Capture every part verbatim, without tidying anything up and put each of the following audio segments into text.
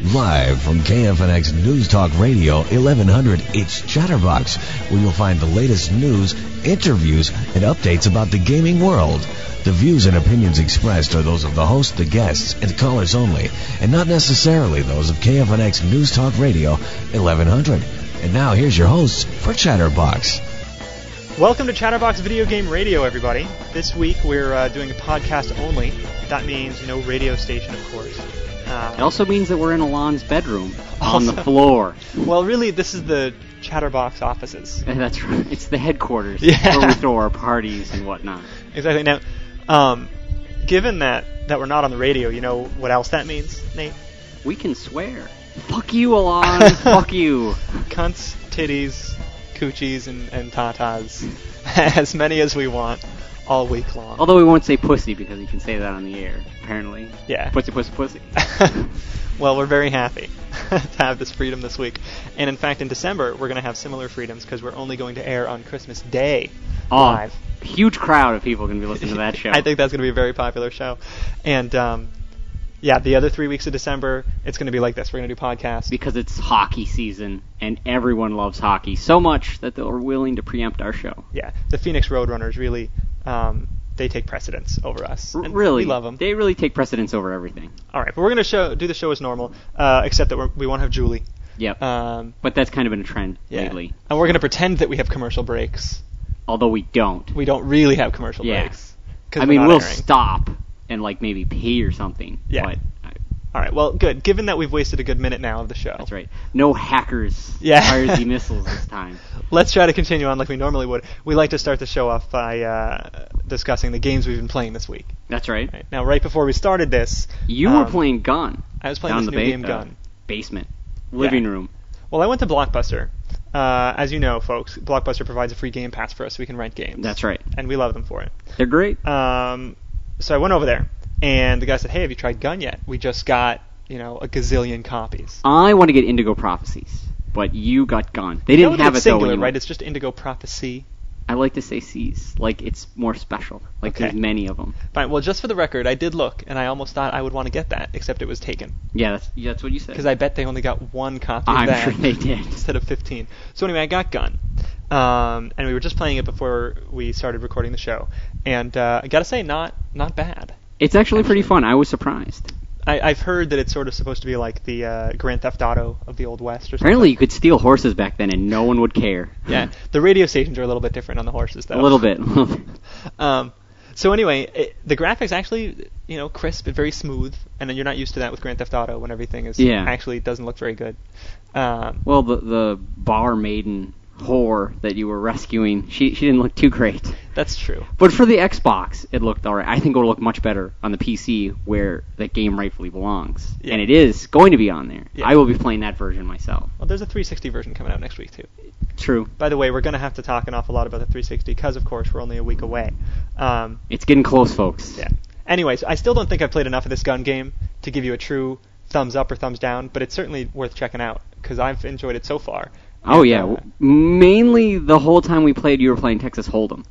Live from K F N X News Talk Radio eleven hundred, it's Chatterbox, where you'll find the latest news, interviews, and updates about the gaming world. The views and opinions expressed are those of the host, the guests, and callers only, and not necessarily those of K F N X News Talk Radio eleven hundred. And now here's your hosts for Chatterbox. Welcome to Chatterbox Video Game Radio, everybody. This week we're uh, doing a podcast only. That means no radio station, of course. Uh, it also means that we're in Alon's bedroom also, on the floor. Well, really, this is the Chatterbox offices. That's right. It's the headquarters yeah. where we throw our parties and whatnot. Exactly. Now, um, given that, that we're not on the radio, you know what else that means, Nate? We can swear. Fuck you, Alon. Fuck you. Cunts, titties, coochies, and, and tatas. As many as we want, all week long. Although we won't say pussy because you can say that on the air, apparently. Yeah. Pussy, pussy, pussy. Well, we're very happy to have this freedom this week. And in fact, in December, we're going to have similar freedoms because we're only going to air on Christmas Day oh, live. Huge crowd of people going to be listening to that show. I think that's going to be a very popular show. And, um... yeah, the other three weeks of December, it's going to be like this. We're going to do podcasts. Because it's hockey season, and everyone loves hockey so much that they're willing to preempt our show. Yeah, the Phoenix Roadrunners really, um, they take precedence over us. And really? We love them. They really take precedence over everything. All right, but we're going to show do the show as normal, uh, except that we're, we won't have Julie. Yep. Um, but that's kind of been a trend yeah. lately. And we're going to pretend that we have commercial breaks. Although we don't. We don't really have commercial yeah. breaks. I mean, we'll airing. stop and, like, maybe pee or something. Yeah. But all right, well, good. Given that we've wasted a good minute now of the show. That's right. No hackers yeah. fires the missiles this time. Let's try to continue on like we normally would. We like to start the show off by uh, discussing the games we've been playing this week. That's right. right. Now, right before we started this... You um, were playing Gun. I was playing down this the new ba- game, uh, Gun. Basement. Living yeah. room. Well, I went to Blockbuster. Uh, as you know, folks, Blockbuster provides a free game pass for us so we can rent games. That's right. And we love them for it. They're great. Um, so I went over there, and the guy said, hey, have you tried Gun yet? We just got... you know, a gazillion copies. I want to get Indigo Prophecies, but you got Gun. They you didn't know have it's it singular, though. Right? It's just Indigo Prophecy. I like to say C's, like it's more special. Like okay. there's many of them. Fine. Well, just for the record, I did look, and I almost thought I would want to get that, except it was taken. Yeah, that's, yeah, that's what you said. Because I bet they only got one copy I'm of that. sure they did. Instead of fifteen. So anyway, I got Gun. Um, and we were just playing it before we started recording the show. And uh, I gotta say, not not bad. It's actually, actually pretty fun. I was surprised. I, I've heard that it's sort of supposed to be like the uh, Grand Theft Auto of the Old West or something. Apparently you could steal horses back then and no one would care. Yeah, the radio stations are a little bit different on the horses, though. A little bit. um, so anyway, it, the graphics actually, you know, crisp and very smooth, and then you're not used to that with Grand Theft Auto when everything is yeah. actually doesn't look very good. Um, well, the the bar maiden whore that you were rescuing, she she didn't look too great. That's true. But for the Xbox, it looked alright. I think it will look much better on the P C where that game rightfully belongs. Yeah. And it is going to be on there. Yeah. I will be playing that version myself. Well, there's a three sixty version coming out next week, too. True. By the way, we're going to have to talk an awful lot about the three sixty because, of course, we're only a week away. Um, it's getting close, folks. Yeah. Anyways, I still don't think I've played enough of this Gun game to give you a true thumbs up or thumbs down, but it's certainly worth checking out because I've enjoyed it so far. Oh, and, yeah. Uh, Mainly the whole time we played, you were playing Texas Hold'em.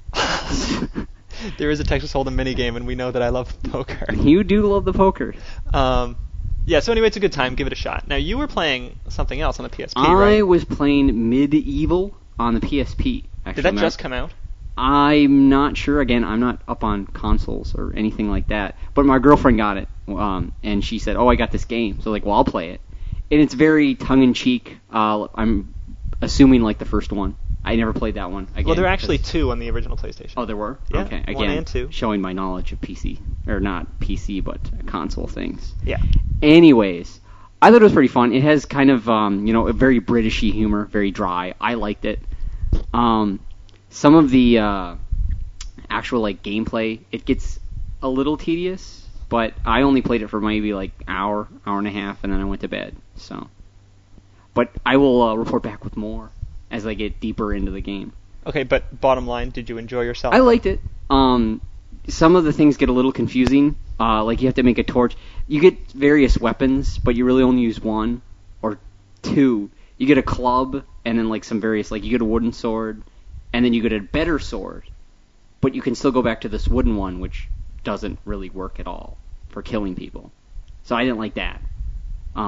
There is a Texas Hold'em minigame, and we know that I love poker. You do love the poker. Um, yeah, so anyway, it's a good time. Give it a shot. Now, you were playing something else on the P S P, I right? I was playing Medieval on the P S P. Actually, Did that just come out? I'm not sure. Again, I'm not up on consoles or anything like that. But my girlfriend got it, um, and she said, oh, I got this game. So, like, well, I'll play it. And it's very tongue-in-cheek. Uh, I'm assuming, like, the first one. I never played that one. Again, well, there are actually two on the original PlayStation. Oh, there were? Yeah, okay. Again, one and two. Showing my knowledge of P C. Or not P C, but console things. Yeah. Anyways, I thought it was pretty fun. It has kind of, um, you know, a very Britishy humor, very dry. I liked it. Um, some of the uh, actual, like, gameplay, it gets a little tedious, but I only played it for maybe, like, hour, hour and a half, and then I went to bed, so. But I will uh, report back with more as I get deeper into the game. Okay, but bottom line, did you enjoy yourself? I liked it. Um, some of the things get a little confusing. Uh, like you have to make a torch. You get various weapons, but you really only use one or two. You get a club, and then like some various, like you get a wooden sword, and then you get a better sword, but you can still go back to this wooden one, which doesn't really work at all for killing people. So I didn't like that. Um,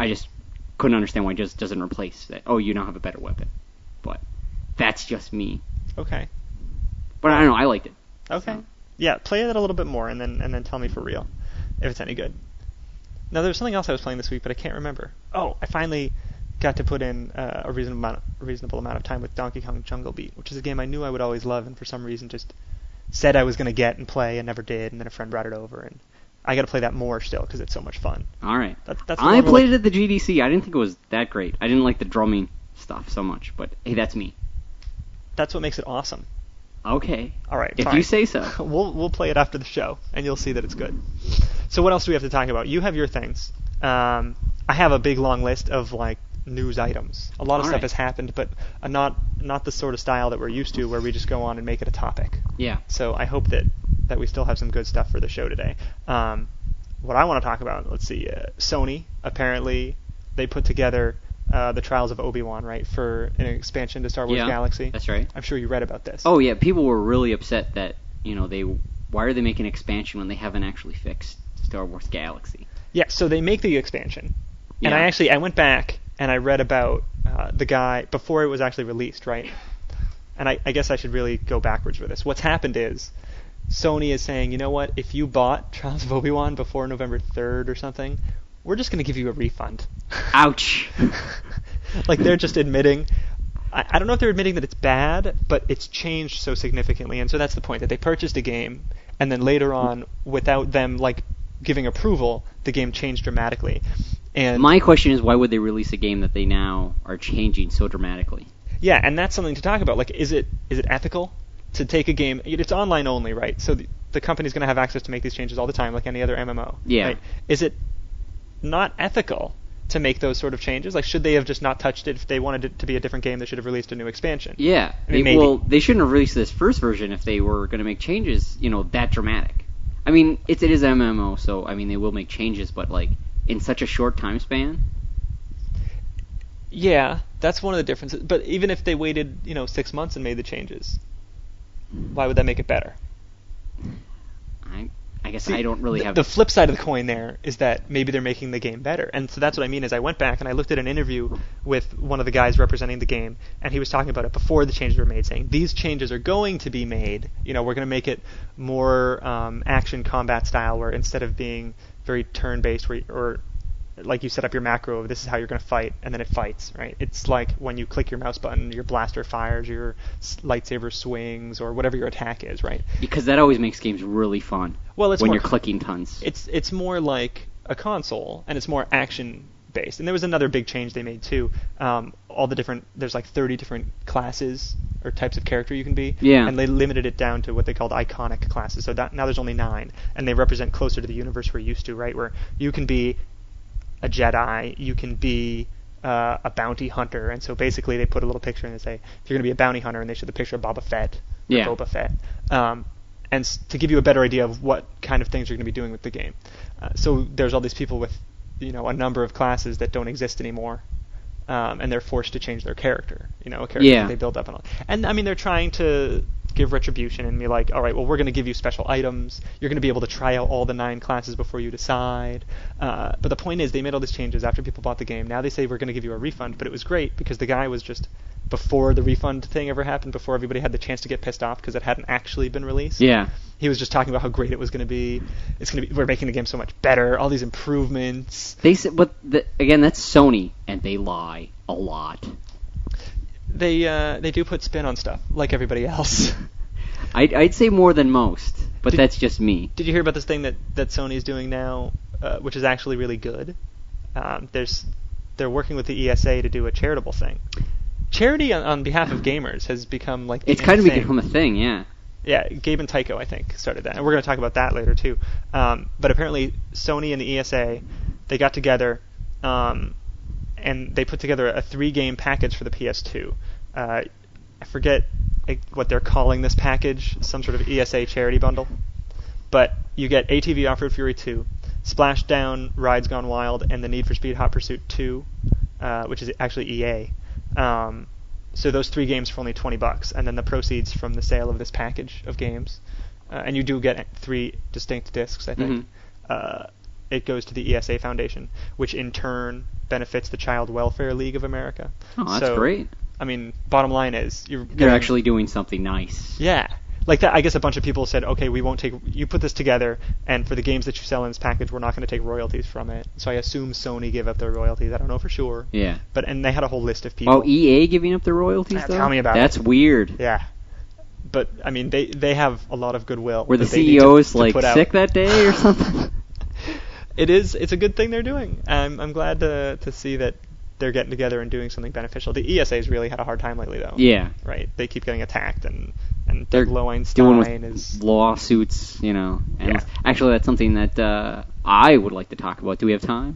I just couldn't understand why it just doesn't replace that. Oh, you now have a better weapon. But that's just me. Okay. But I don't know. I liked it. Okay. So. Yeah, play that a little bit more, and then and then tell me for real if it's any good. Now, there's something else I was playing this week, but I can't remember. Oh, I finally got to put in uh, a reasonable amount, a reasonable amount of time with Donkey Kong Jungle Beat, which is a game I knew I would always love, and for some reason just said I was going to get and play and never did, and then a friend brought it over, and I got to play that more still because it's so much fun. All right. That, that's I played it at the G D C. I didn't think it was that great. I didn't like the drumming stuff so much, but hey, that's me. That's what makes it awesome. Okay. All right. If fine. you say so. we'll we'll play it after the show, and you'll see that it's good. So what else do we have to talk about? You have your things. Um, I have a big long list of like news items. A lot of All stuff right. has happened, but uh, not not the sort of style that we're used to, where we just go on and make it a topic. Yeah. So I hope that that we still have some good stuff for the show today. Um, what I want to talk about, let's see, uh, Sony apparently they put together uh, the Trials of Obi-Wan, right, for an expansion to Star Wars Yeah, Galaxy. that's right. I'm sure you read about this. Oh yeah, people were really upset that you know they why are they making an expansion when they haven't actually fixed Star Wars Galaxy? Yeah, so they make the expansion, and Yeah. I actually I went back and I read about uh, the guy before it was actually released, right? And I, I guess I should really go backwards with this. What's happened is Sony is saying, you know what? If you bought Trials of Obi-Wan before November third or something, we're just going to give you a refund. Ouch. Like they're just admitting. I, I don't know if they're admitting that it's bad, but it's changed so significantly, and so that's the point, that they purchased a game, and then later on, without them like giving approval, the game changed dramatically. And My question is, why would they release a game that they now are changing so dramatically? yeah, and that's something to talk about. Like, is it is it ethical to take a game? It's online only, right? So the, the company's going to have access to make these changes all the time, like any other M M O. Yeah. Right? Is it not ethical to make those sort of changes? Like, should they have just not touched it? If they wanted it to be a different game, they should have released a new expansion. Yeah. I mean, They- maybe. well, they shouldn't have released this first version if they were going to make changes, you know, that dramatic. I mean, it's, it is M M O, so, I mean, they will make changes, but, like, in such a short time span? Yeah, that's one of the differences. But even if they waited, you know, six months and made the changes, why would that make it better? I I guess See, I don't really the, have... the flip side of the coin there is that maybe they're making the game better. And so that's what I mean is I went back and I looked at an interview with one of the guys representing the game, and he was talking about it before the changes were made, saying these changes are going to be made. You know, we're going to make it more um, action combat style, where instead of being very turn-based, where, or like you set up your macro of this is how you're going to fight, and then it fights, right? It's like when you click your mouse button, your blaster fires, your s- lightsaber swings, or whatever your attack is, right? Because that always makes games really fun. Well, it's when more you're clicking tons. It's it's more like a console, and it's more action based. And there was another big change they made too. Um, all the different there's like thirty different classes or types of character you can be. Yeah. And they limited it down to what they called iconic classes. So that, now there's only nine, and they represent closer to the universe we're used to, right? Where you can be a Jedi, you can be uh, a bounty hunter, and so basically they put a little picture and they say if you're going to be a bounty hunter, and they show the picture of Boba Fett, or Yeah. Boba Fett, um, and s- to give you a better idea of what kind of things you're going to be doing with the game. Uh, so there's all these people with, you know, a number of classes that don't exist anymore, um, and they're forced to change their character, you know, a character Yeah. that they build up and all. And I mean, they're trying to give retribution and be like, all right, well, we're going to give you special items. You're going to be able to try out all the nine classes before you decide. Uh, but the point is, they made all these changes after people bought the game. Now they say we're going to give you a refund, but it was great because the guy was just, before the refund thing ever happened, before everybody had the chance to get pissed off because it hadn't actually been released. Yeah. He was just talking about how great it was going to be. It's going to be, we're making the game so much better. All these improvements. They said, but the, again, that's Sony, and they lie a lot. They uh, they do put spin on stuff like everybody else. I'd, I'd say more than most, but Did- that's just me. Did you hear about this thing that, that Sony is doing now, uh, which is actually really good? Um, there's they're working with the E S A to do a charitable thing. Charity on, on behalf of gamers has become like the It's kind of thing. become a thing, yeah. Yeah, Gabe and Tycho, I think, started that, and we're going to talk about that later too. Um, but apparently, Sony and the E S A, they got together, um, and they put together a three-game package for the P S two. Uh, I forget like, what they're calling this package, some sort of E S A charity bundle. But you get A T V Off-Road Fury two, Splashdown, Rides Gone Wild, and the Need for Speed Hot Pursuit two, uh, which is actually E A. Um, so those three games for only twenty bucks, and then the proceeds from the sale of this package of games, uh, and you do get three distinct discs, I think. Mhm. Uh, it goes to the E S A Foundation, which in turn benefits the Child Welfare League of America. Oh, that's so, great. I mean, bottom line is you're They're getting, actually doing something nice. Yeah. Like that, I guess a bunch of people said, okay, we won't take, you put this together, and for the games that you sell in this package, we're not going to take royalties from it. So I assume Sony gave up their royalties. I don't know for sure. Yeah. But and they had a whole list of people. Oh, E A giving up their royalties, Ah, though? tell me about That's it. That's weird. Yeah. But I mean, they they have a lot of goodwill. Were the that they C E need to- Os to like put out. sick that day or something? It is. It's a good thing they're doing. I'm I'm glad to to see that they're getting together and doing something beneficial. The E S A's really had a hard time lately, though. Yeah. Right. They keep getting attacked, and and They're Doug Lowenstein doing with is lawsuits, you know. And Yeah. Actually, that's something that uh, I would like to talk about. Do we have time?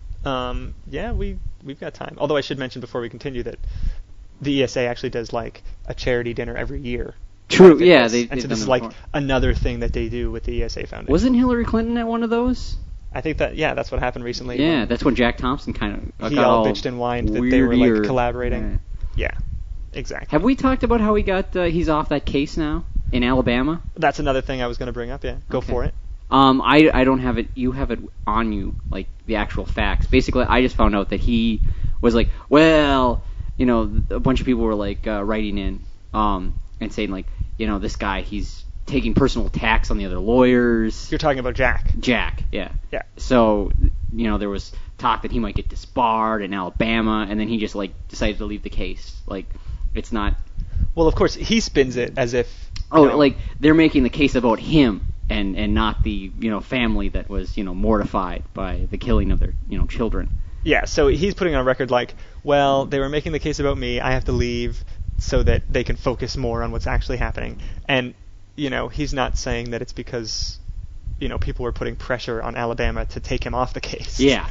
Um, yeah, we we've got time. Although I should mention before we continue that the E S A actually does like a charity dinner every year. True. Benefit Yeah, this. they. And they've so done this is that like before. another thing that they do with the E S A Foundation. Wasn't Hillary Clinton at one of those? I think that yeah, that's what happened recently. Yeah, when that's when Jack Thompson kind of he got all all bitched and whined that they were like weird. collaborating. Yeah. Yeah, exactly. Have we talked about how he got? Uh, he's off that case now in Alabama. That's another thing I was going to bring up. Yeah, go Okay. for it. Um, I, I don't have it. You have it on you, like the actual facts. Basically, I just found out that he was like, well, you know, a bunch of people were like uh, writing in, um, and saying like, you know, this guy, he's taking personal attacks on the other lawyers. You're talking about Jack. Jack, yeah. Yeah. So, you know, there was talk that he might get disbarred in Alabama, and then he just like decided to leave the case. Like, it's not. Well, of course, he spins it as if. Oh, you know, like they're making the case about him and and not the you know family that was you know mortified by the killing of their you know children. Yeah, so he's putting on record like, well, they were making the case about me. I have to leave so that they can focus more on what's actually happening. And you know, he's not saying that it's because you know people were putting pressure on Alabama to take him off the case. Yeah.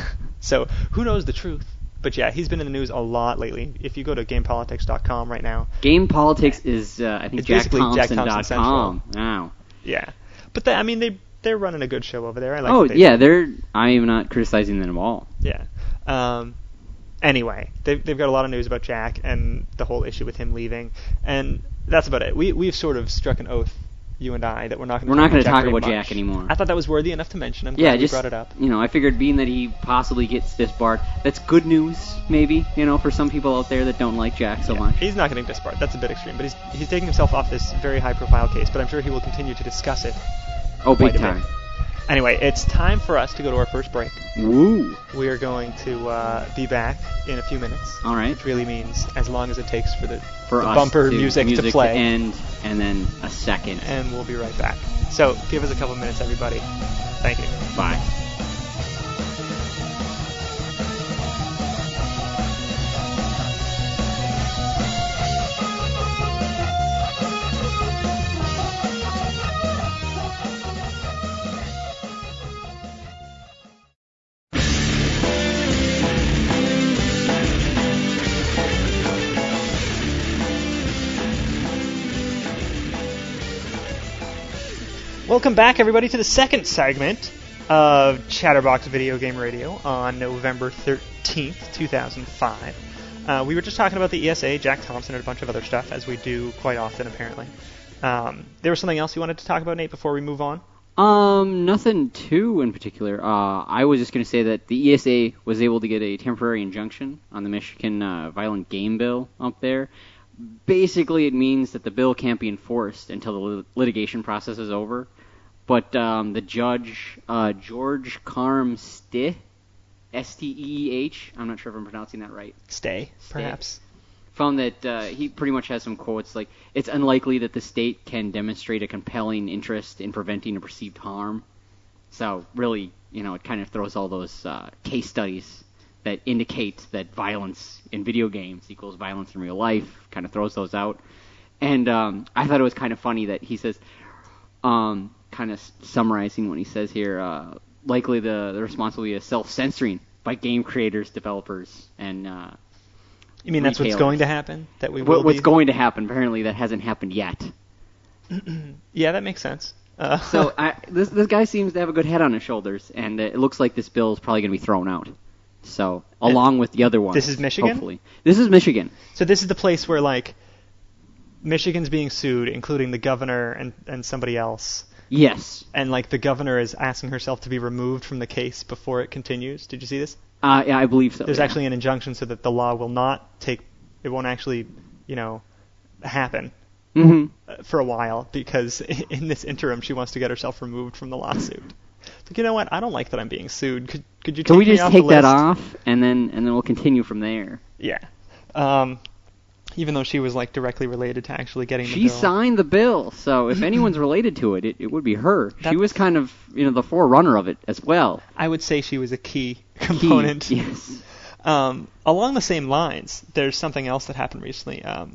So who knows the truth? But yeah, he's been in the news a lot lately. If you go to game politics dot com right now. Game Politics is uh, I think It's Jack basically Jack Thompson dot Thompson com. Wow. Yeah. But they, I mean, they they're running a good show over there. I like. Oh what they yeah, do. they're. I am not criticizing them at all. Yeah. Um, anyway, they've they've got a lot of news about Jack and the whole issue with him leaving, and that's about it. We we've sort of struck an oath, you and I, that we're not going to. We're not going to talk very about much. Jack anymore. I thought that was worthy enough to mention. I'm glad Yeah, you just brought it up. you know, I figured being that he possibly gets disbarred, that's good news, maybe. You know, for some people out there that don't like Jack so Yeah, much. He's not getting disbarred. That's a bit extreme, but he's he's taking himself off this very high-profile case. But I'm sure he will continue to discuss it. Oh, big quite a bit. time. Anyway, it's time for us to go to our first break. Woo. We are going to uh, be back in a few minutes. All right. Which really means as long as it takes for the, For the us bumper to, music, music to play. end, and then a second. And we'll be right back. So give us a couple minutes, everybody. Thank you. Bye. Welcome back, everybody, to the second segment of Chatterbox Video Game Radio on November thirteenth, two thousand five. Uh, we were just talking about the E S A, Jack Thompson, and a bunch of other stuff, as we do quite often, apparently. Um, there was something else you wanted to talk about, Nate, before we move on? Um, nothing too in particular. Uh, I was just going to say that the E S A was able to get a temporary injunction on the Michigan uh, violent game bill up there. Basically, it means that the bill can't be enforced until the lit- litigation process is over. But um, the judge, uh, George Carm Steh, S T E E H, I'm not sure if I'm pronouncing that right, Stay, Stay. perhaps. found that uh, he pretty much has some quotes like, it's unlikely that the state can demonstrate a compelling interest in preventing a perceived harm. So really, you know, it kind of throws all those uh, case studies that indicate that violence in video games equals violence in real life, kind of throws those out. And um, I thought it was kind of funny that he says, um, kind of summarizing what he says here, uh, likely the, the response will be a self-censoring by game creators, developers, and uh, You mean that's what's retailers. going to happen? That we will What, what's be? going to happen? Apparently that hasn't happened yet. Yeah, that makes sense. Uh, So I, this this guy seems to have a good head on his shoulders, and uh, it looks like this bill is probably going to be thrown out. So along with the other ones, This is Michigan? Hopefully, this is Michigan. So this is the place where, like, Michigan's being sued, including the governor and, and somebody else. Yes. And like the governor is asking herself to be removed from the case before it continues. Did you see this? Uh, yeah, I believe so. There's yeah. actually an injunction so that the law will not take, it won't actually, you know, happen Mm-hmm. for a while because in this interim she wants to get herself removed from the lawsuit. It's like, you know what? I don't like that I'm being sued. Could could you Can take we me just off take the that list? off and then and then we'll continue from there? Yeah. Um, even though she was like directly related to actually getting the She bill. signed the bill, so if anyone's related to it, it, it would be her. She That's- was kind of, you know, the forerunner of it as well. I would say she was a key Key, component. yes. Um, along the same lines, there's something else that happened recently. Um,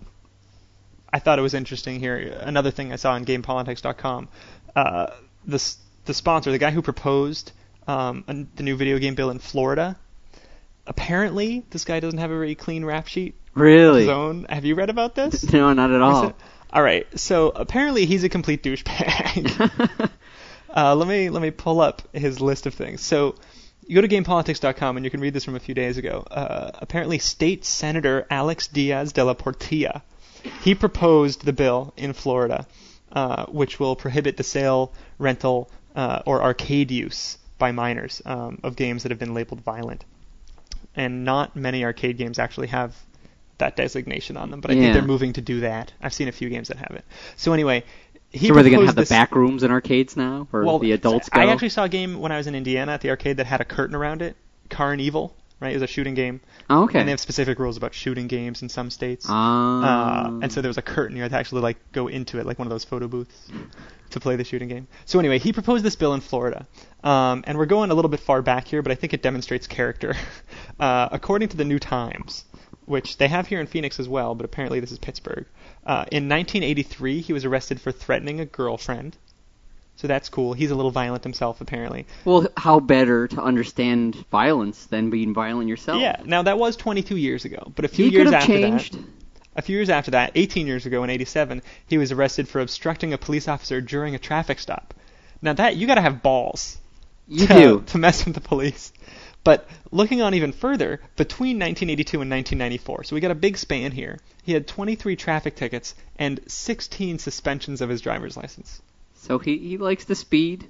I thought it was interesting here. Another thing I saw on Game Politics dot com. Uh, the s- the sponsor, the guy who proposed um, a, the new video game bill in Florida. Apparently, this guy doesn't have a very clean rap sheet of Really? his own. Have you read about this? No, not at all. All right. So apparently, he's a complete douchebag. uh, let me let me pull up his list of things. So. You go to Game Politics dot com and you can read this from a few days ago. Uh, apparently, State Senator Alex Diaz de la Portilla, he proposed the bill in Florida, uh, which will prohibit the sale, rental, uh, or arcade use by minors um, of games that have been labeled violent. And not many arcade games actually have that designation on them, but I Yeah. think they're moving to do that. I've seen a few games that have it. So anyway, he So are they going to have proposed the this- back rooms in arcades now, where well, the adults go? I actually saw a game when I was in Indiana at the arcade that had a curtain around it. Car and Evil, right? It was a shooting game. Oh, okay. And they have specific rules about shooting games in some states. Ah. Uh, and so there was a curtain. You had to actually like go into it, like one of those photo booths, to play the shooting game. So anyway, he proposed this bill in Florida. Um, and we're going a little bit far back here, but I think it demonstrates character. Uh, according to the New Times, which they have here in Phoenix as well, but apparently this is Pittsburgh. Uh, in nineteen eighty-three, he was arrested for threatening a girlfriend. So that's cool. He's a little violent himself, apparently. Well, how better to understand violence than being violent yourself? Yeah. Now that was twenty-two years ago, but a few He years could have after changed. that, a few years after that, eighteen years ago in eighty-seven, he was arrested for obstructing a police officer during a traffic stop. Now that you got to have balls You to, do. to mess with the police. But looking on even further, between nineteen eighty-two and nineteen ninety-four, so we got a big span here. He had twenty-three traffic tickets and sixteen suspensions of his driver's license. So he, he likes the speed.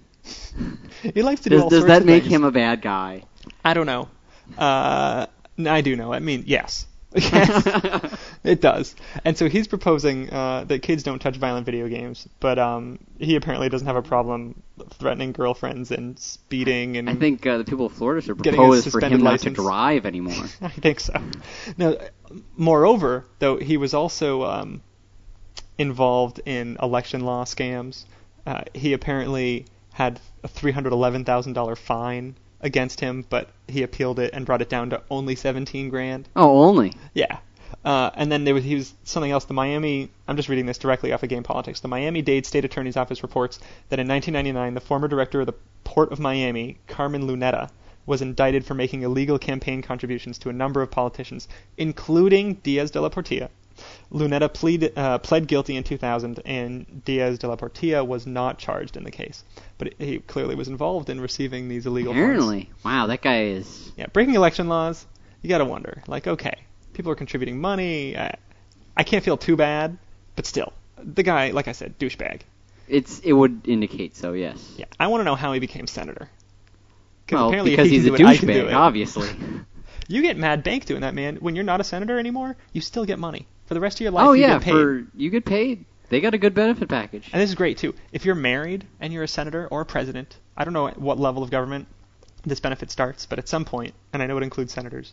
He likes to do Does, all does sorts that of make things. him a bad guy? I don't know. Uh, n- I do know. I mean, yes. Yes, it does. And so he's proposing uh, that kids don't touch violent video games, but um, he apparently doesn't have a problem threatening girlfriends and speeding and I think uh, the people of Florida should Getting a propose for suspended him not license. to drive anymore. I think so. Now, moreover, though, he was also um, involved in election law scams. Uh, he apparently had a three hundred eleven thousand dollars fine against him, but he appealed it and brought it down to only seventeen grand. Oh, only. Yeah. Uh, and then there was he was something else. The Miami, I'm just reading this directly off of Game Politics. The Miami-Dade State Attorney's Office reports that in nineteen ninety-nine, the former director of the Port of Miami, Carmen Luneta, was indicted for making illegal campaign contributions to a number of politicians, including Diaz de la Portilla. Luneta plead, uh, pled guilty in two thousand, and Diaz de la Portilla was not charged in the case. But he clearly was involved in receiving these illegal funds. Apparently. Wow, that guy is... Yeah, breaking election laws, you gotta wonder. Like, okay, people are contributing money. I, I can't feel too bad, but still, the guy, like I said, douchebag. It's It would indicate so, yes. Yeah, I want to know how he became senator. Well, apparently if because he he's a can do it, I can do douchebag, it. obviously. You get mad bank doing that, man. When you're not a senator anymore, you still get money. For the rest of your life, Oh, you yeah, get paid. for you get paid. They got a good benefit package. And this is great, too. If you're married and you're a senator or a president, I don't know at what level of government this benefit starts, but at some point, and I know it includes senators,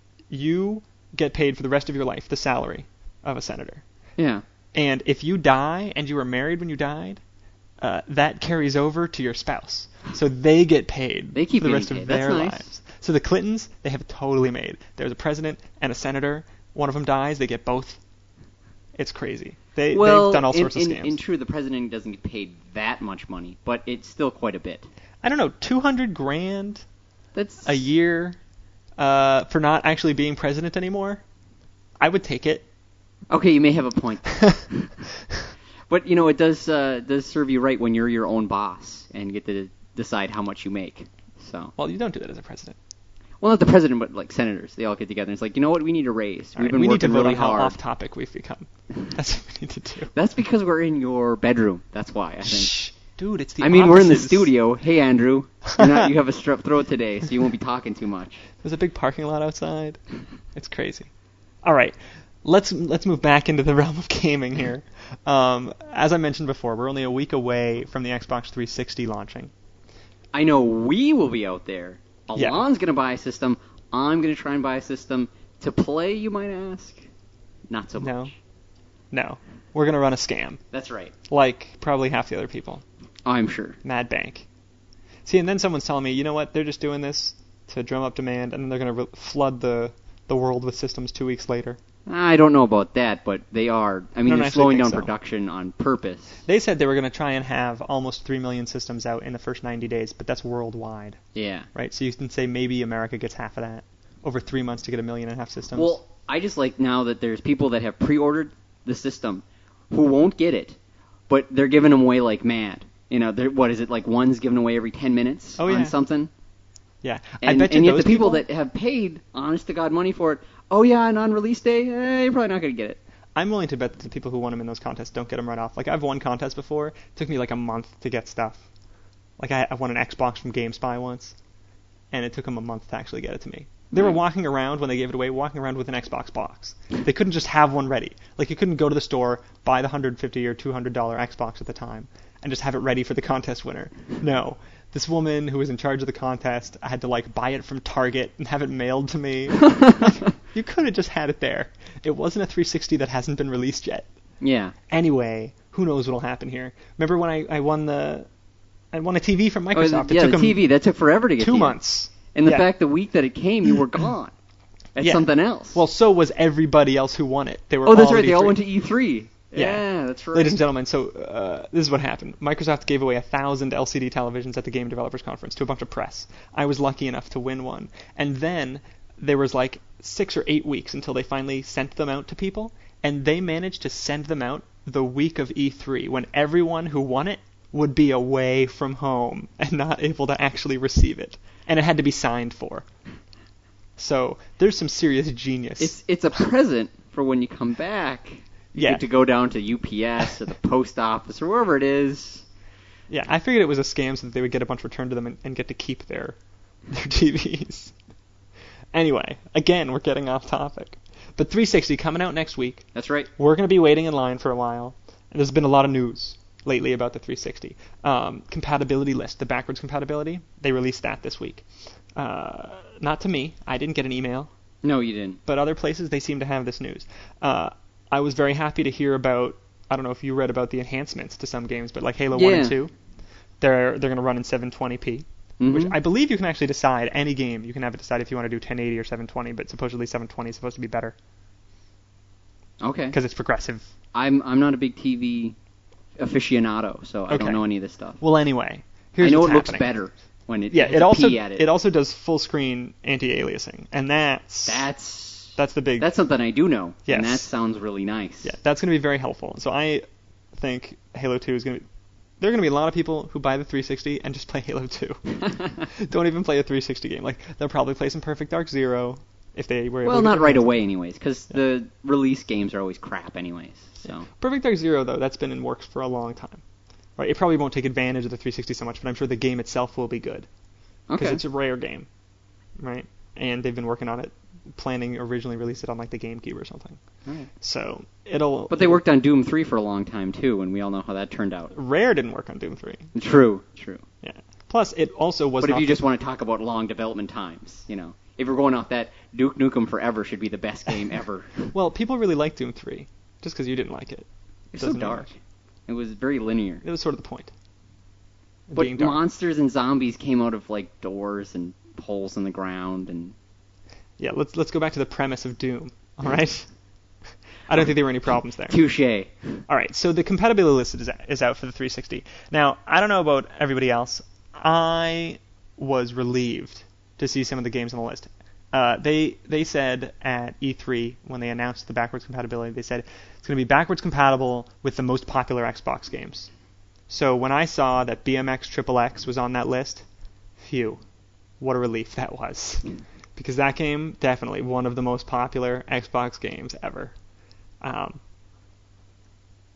you get paid for the rest of your life the salary of a senator. Yeah. And if you die and you were married when you died, uh, that carries over to your spouse. So they get paid They keep for the getting rest paid. of That's their nice. lives. So the Clintons, they have it totally made. There's a president and a senator. One of them dies, they get both. It's crazy. They, Well, they've done all in, sorts in, of scams. in true, the president doesn't get paid that much money, but it's still quite a bit. I don't know, two hundred grand That's a year uh, for not actually being president anymore? I would take it. Okay, you may have a point. But, you know, it does uh, does serve you right when you're your own boss and get to decide how much you make. So, Well, you don't do that as a president. well, not the president, but like senators. They all get together and it's like, you know what, we need a raise. All We've right, been we need to working vote really on how hard. off topic we've become. That's what we need to do. That's because we're in your bedroom. That's why, I think. Shh. Dude, it's the I mean, we're in the offices. studio. Hey, Andrew, you're not, you have a strep throat today, so you won't be talking too much. There's a big parking lot outside. It's crazy. All right, let's let's move back into the realm of gaming here. Um, as I mentioned before, we're only a week away from the Xbox three sixty launching. I know we will be out there. Yeah. Alon's going to buy a system. I'm going to try and buy a system. To play, you might ask? Not so much. No. No. We're going to run a scam. That's right. Like probably half the other people. I'm sure. Mad Bank. See, and then someone's telling me, you know what, they're just doing this to drum up demand, and then they're going to re- flood the, the world with systems two weeks later. I don't know about that, but they are. I mean, don't they're actually slowing think down so. production on purpose. They said they were going to try and have almost three million systems out in the first ninety days, but that's worldwide, Yeah. right? So you can say maybe America gets half of that. Over three months to get a million and a half systems. Well, I just like now that there's people that have pre-ordered the system who won't get it, but they're giving them away like mad. You know, they're, what is it, like one's given away every ten minutes Oh, on yeah. something? yeah. And, I bet you and yet those the people, that have paid honest-to-God money for it, oh yeah, and on release day, eh, you're probably not going to get it. I'm willing to bet that the people who won them in those contests don't get them right off. Like, I've won contests before. It took me like a month to get stuff. Like, I, I won an Xbox from GameSpy once, and it took them a month to actually get it to me. They were Right. walking around, when they gave it away, walking around with an Xbox box. They couldn't just have one ready. Like, you couldn't go to the store, buy the one hundred fifty dollars or two hundred dollars Xbox at the time, and just have it ready for the contest winner. No. This woman who was in charge of the contest, I had to, like, buy it from Target and have it mailed to me. Like, you could have just had it there. It wasn't a three sixty that hasn't been released yet. Yeah. Anyway, who knows what'll happen here. Remember when I, I won the... I won a T V from Oh, Microsoft. yeah, it the took T V, them that took forever to get two to you. months. And the Yeah. fact the week that it came, you were gone. That's Yeah. something else. Well, so was everybody else who won it. They were oh, that's all right. at They all E three. went to E three. Yeah. Yeah, that's right. Ladies and gentlemen, so uh, this is what happened. Microsoft gave away a thousand L C D televisions at the Game Developers Conference to a bunch of press. I was lucky enough to win one. And then there was like six or eight weeks until they finally sent them out to people, and they managed to send them out the week of E three, when everyone who won it would be away from home and not able to actually receive it. And it had to be signed for. So there's some serious genius. It's it's a present for when you come back. You Yeah. get to go down to U P S or the post office or wherever it is. Yeah, I figured it was a scam so that they would get a bunch returned to them and, and get to keep their their T Vs. Anyway, again, we're getting off topic. But three sixty coming out next week. That's right. We're going to be waiting in line for a while. And there's been a lot of news lately about the three sixty. Um, compatibility list, the backwards compatibility, they released that this week. Uh, not to me. I didn't get an email. No, you didn't. But other places, they seem to have this news. Uh, I was very happy to hear about, I don't know if you read about the enhancements to some games, but like Halo one and Yeah. two, they're they're going to run in seven twenty p, Mhm. which I believe you can actually decide, any game, you can have it decide if you want to do ten eighty or seven twenty, but supposedly seven twenty is supposed to be better Okay. because it's progressive. I'm I'm not a big T V aficionado, so I Okay. don't know any of this stuff. Well, anyway, here's I know what's it looks happening. better when it Yeah, has it a also P at it. it also does full screen anti-aliasing, and that's That's that's the big that's something I do know. Yes. And that sounds really nice. Yeah, that's going to be very helpful. So I think Halo two is going to be... There are going to be a lot of people who buy the three sixty and just play Halo two. Don't even play a three sixty game. Like, they'll probably play some Perfect Dark Zero if they were able Well, to not get their right hands on away, it. anyways, because the release games are always crap, anyways. So Perfect Dark Zero, though, that's been in works for a long time. Right? It probably won't take advantage of the three sixty so much, but I'm sure the game itself will be good. Because okay. it's a rare game. Right? And they've been working on it, planning originally release it on, like, the GameCube or something. Alright. So, it'll... But they worked on Doom three for a long time too, and we all know how that turned out. Rare didn't work on Doom three. True, true. Yeah. Plus, it also was But if not you just want to talk about long development times, you know, if we're going off that, Duke Nukem Forever should be the best game ever. Well, people really liked Doom three, just because you didn't like it. It's so Doesn't dark. matter. It was very linear. It was sort of the point. But Being dark. monsters and zombies came out of like doors and holes in the ground, and Yeah, let's let's go back to the premise of Doom. All right. I don't think there were any problems there. touche. All right, so the compatibility list is is out for the three sixty. Now, I don't know about everybody else. I was relieved to see some of the games on the list. Uh, they they said at E three when they announced the backwards compatibility, they said it's going to be backwards compatible with the most popular Xbox games. So when I saw that B M X Triple X was on that list, phew, what a relief that was. Because that game, definitely one of the most popular Xbox games ever. Um,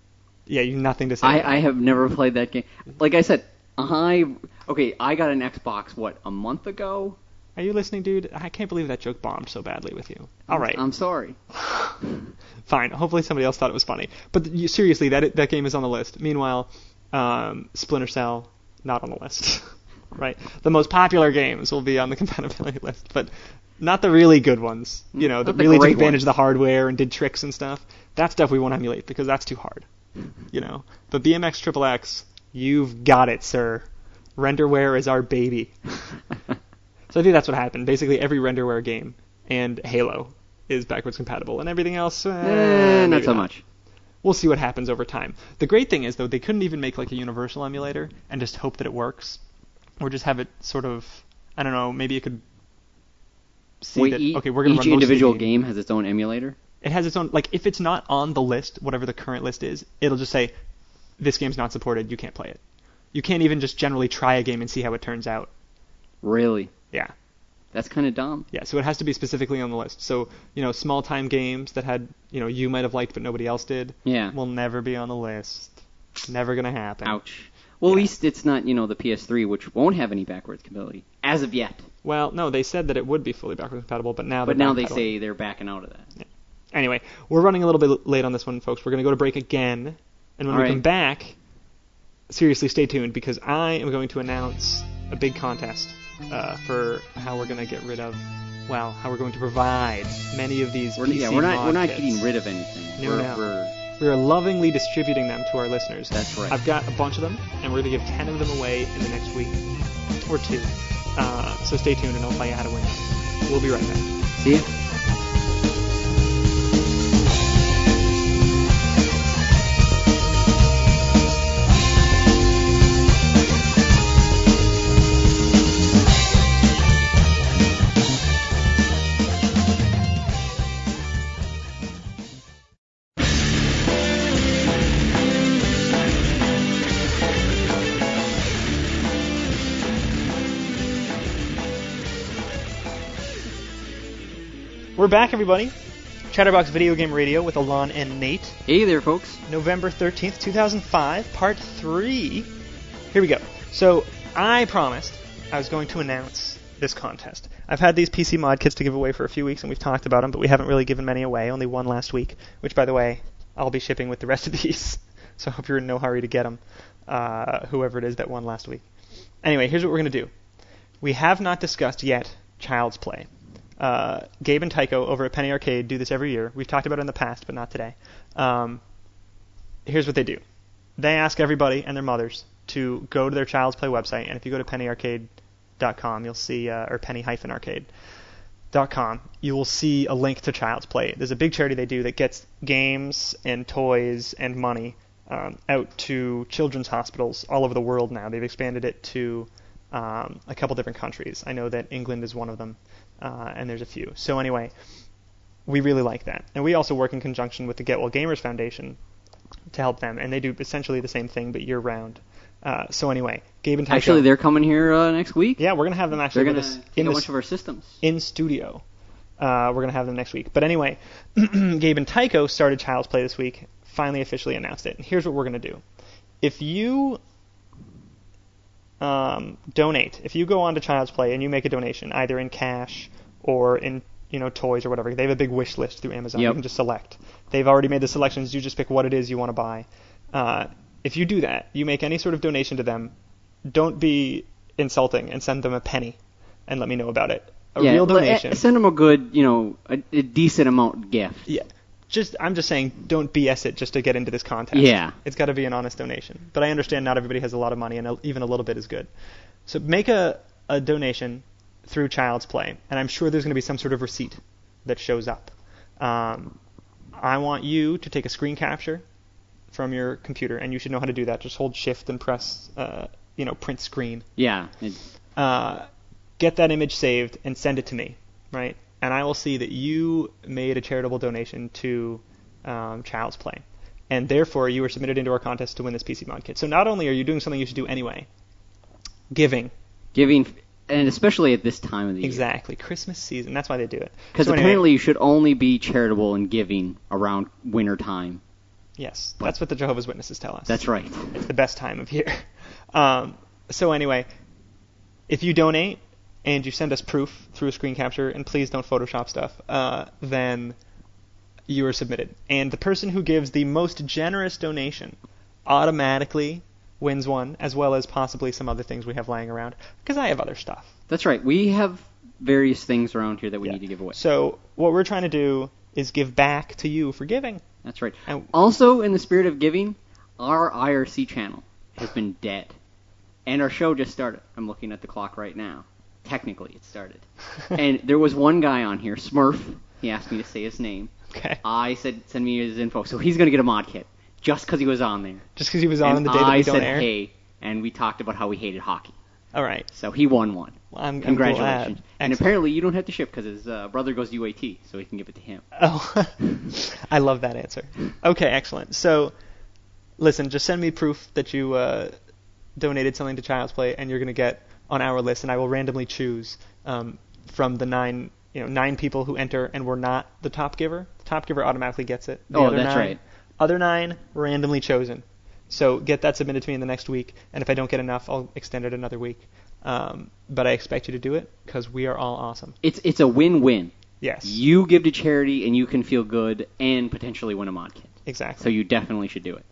Yeah, you have nothing to say. I, I have never played that game. Like I said, I okay. I got an Xbox what a month ago. Are you listening, dude? I can't believe that joke bombed so badly with you. All right. I'm sorry. Fine. Hopefully somebody else thought it was funny. But you, seriously, that that game is on the list. Meanwhile, um, Splinter Cell not on the list. Right. The most popular games will be on the compatibility list, but not the really good ones. You know, that really took advantage of the hardware and did tricks and stuff. That stuff we won't emulate because that's too hard. You know. But B M X Triple X, you've got it, sir. Renderware is our baby. So I think that's what happened. Basically, every Renderware game and Halo is backwards compatible, and everything else, eh, eh, not so not. much. We'll see what happens over time. The great thing is, though, they couldn't even make like a universal emulator and just hope that it works, or just have it sort of, I don't know, maybe it could see Wait, that, e- okay, we're going to run each individual game. game has its own emulator? It has its own, like, if it's not on the list, whatever the current list is, it'll just say, this game's not supported, you can't play it. You can't even just generally try a game and see how it turns out. Really? Yeah. That's kind of dumb. Yeah, so it has to be specifically on the list. So, you know, small-time games that had, you know, you might have liked but nobody else did, yeah, will never be on the list. Never going to happen. Ouch. Well, yeah. At least it's not, you know, the P S three, which won't have any backwards compatibility, as of yet. Well, no, they said that it would be fully backwards compatible, but now But now they say they're backing out of that. Yeah. Anyway, we're running a little bit late on this one, folks. We're going to go to break again, and when All we right. come back, seriously, stay tuned, because I am going to announce a big contest uh, for how we're going to get rid of, well, how we're going to provide many of these we're, P C yeah, we're not mod we're not kits. getting rid of anything. No, we're, no. We're, We are lovingly distributing them to our listeners. That's right. I've got a bunch of them, and we're going to give ten of them away in the next week, or two. Uh, so stay tuned, and I'll tell you how to win. We'll be right back. See ya. We're back, everybody. Chatterbox Video Game Radio with Alon and Nate. Hey there, folks. November thirteenth, two thousand five, Part three. Here we go. So, I promised I was going to announce this contest. I've had these P C mod kits to give away for a few weeks, and we've talked about them, but we haven't really given many away. Only one last week, which, by the way, I'll be shipping with the rest of these. So I hope you're in no hurry to get them, uh, whoever it is that won last week. Anyway, here's what we're going to do. We have not discussed yet Child's Play. Uh, Gabe and Tycho over at Penny Arcade do this every year. We've talked about it in the past, but not today. Um, here's what they do. They ask everybody and their mothers to go to their Child's Play website, and if you go to penny arcade dot com, you'll see, uh, or penny arcade dot com, you will see a link to Child's Play. There's a big charity they do that gets games and toys and money um, out to children's hospitals all over the world now. They've expanded it to um, a couple different countries. I know that England is one of them. Uh, and there's a few. So anyway, we really like that. And we also work in conjunction with the Get Well Gamers Foundation to help them, and they do essentially the same thing, but year-round. Uh, so anyway, Gabe and Tycho... Actually, they're coming here uh, next week. Yeah, we're going to have them actually they're with gonna us in in a bunch of our systems. In studio. Uh, we're going to have them next week. But anyway, Gabe and Tycho started Child's Play this week, finally officially announced it. And here's what we're going to do. If you... Um, donate. If you go on to Child's Play and you make a donation, either in cash or in, you know, toys or whatever, they have a big wish list through Amazon. Yep. You can just select. They've already made the selections. You just pick what it is you want to buy. Uh, if you do that, you make any sort of donation to them, don't be insulting and send them a penny and let me know about it. A yeah, real donation. Send them a good, you know, a, a decent amount gift. Yeah. Just, I'm just saying, don't B S it just to get into this contest. Yeah. It's got to be an honest donation. But I understand not everybody has a lot of money, and a, even a little bit is good. So make a, a donation through Child's Play, and I'm sure there's going to be some sort of receipt that shows up. Um, I want you to take a screen capture from your computer, and you should know how to do that. Just hold Shift and press, uh, you know, print screen. Yeah. It, Uh, get that image saved and send it to me, right? And I will see that you made a charitable donation to um, Child's Play. And therefore, you were submitted into our contest to win this P C mod kit. So not only are you doing something you should do anyway, giving. Giving, and especially at this time of the Exactly. year. Christmas season. That's why they do it. Because so apparently anyway, you should only be charitable and giving around winter time. Yes, that's what the Jehovah's Witnesses tell us. That's right. It's the best time of year. Um, so anyway, if you donate and you send us proof through a screen capture, and please don't Photoshop stuff, uh, then you are submitted. And the person who gives the most generous donation automatically wins one, as well as possibly some other things we have lying around, because I have other stuff. That's right. We have various things around here that we Yeah. need to give away. So what we're trying to do is give back to you for giving. That's right. And- Also, in the spirit of giving, our I R C channel has been dead. And our show just started. I'm looking at the clock right now. Technically, it started. And there was one guy on here, Smurf. He asked me to say his name. Okay. I said, send me his info. So he's going to get a mod kit, just because he was on there. Just because he was on and the day that I we don't said, air? hey, and we talked about how we hated hockey. All right. So he won one. Well, I'm, I'm Congratulations. glad. And Excellent. apparently you don't have to ship because his uh, brother goes to U A T, so he can give it to him. Oh, I love that answer. Okay, excellent. So, listen, just send me proof that you uh, donated something to Child's Play, and you're going to get on our list, and I will randomly choose um, from the nine, you know, nine people who enter, and we're not the top giver. The top giver automatically gets it. The Oh, other that's nine, right. Other nine randomly chosen. So get that submitted to me in the next week, and if I don't get enough, I'll extend it another week. Um, but I expect you to do it because we are all awesome. It's it's a win-win. Yes, You give to charity, and you can feel good, and potentially win a mod kit. exactly. So you definitely should do it.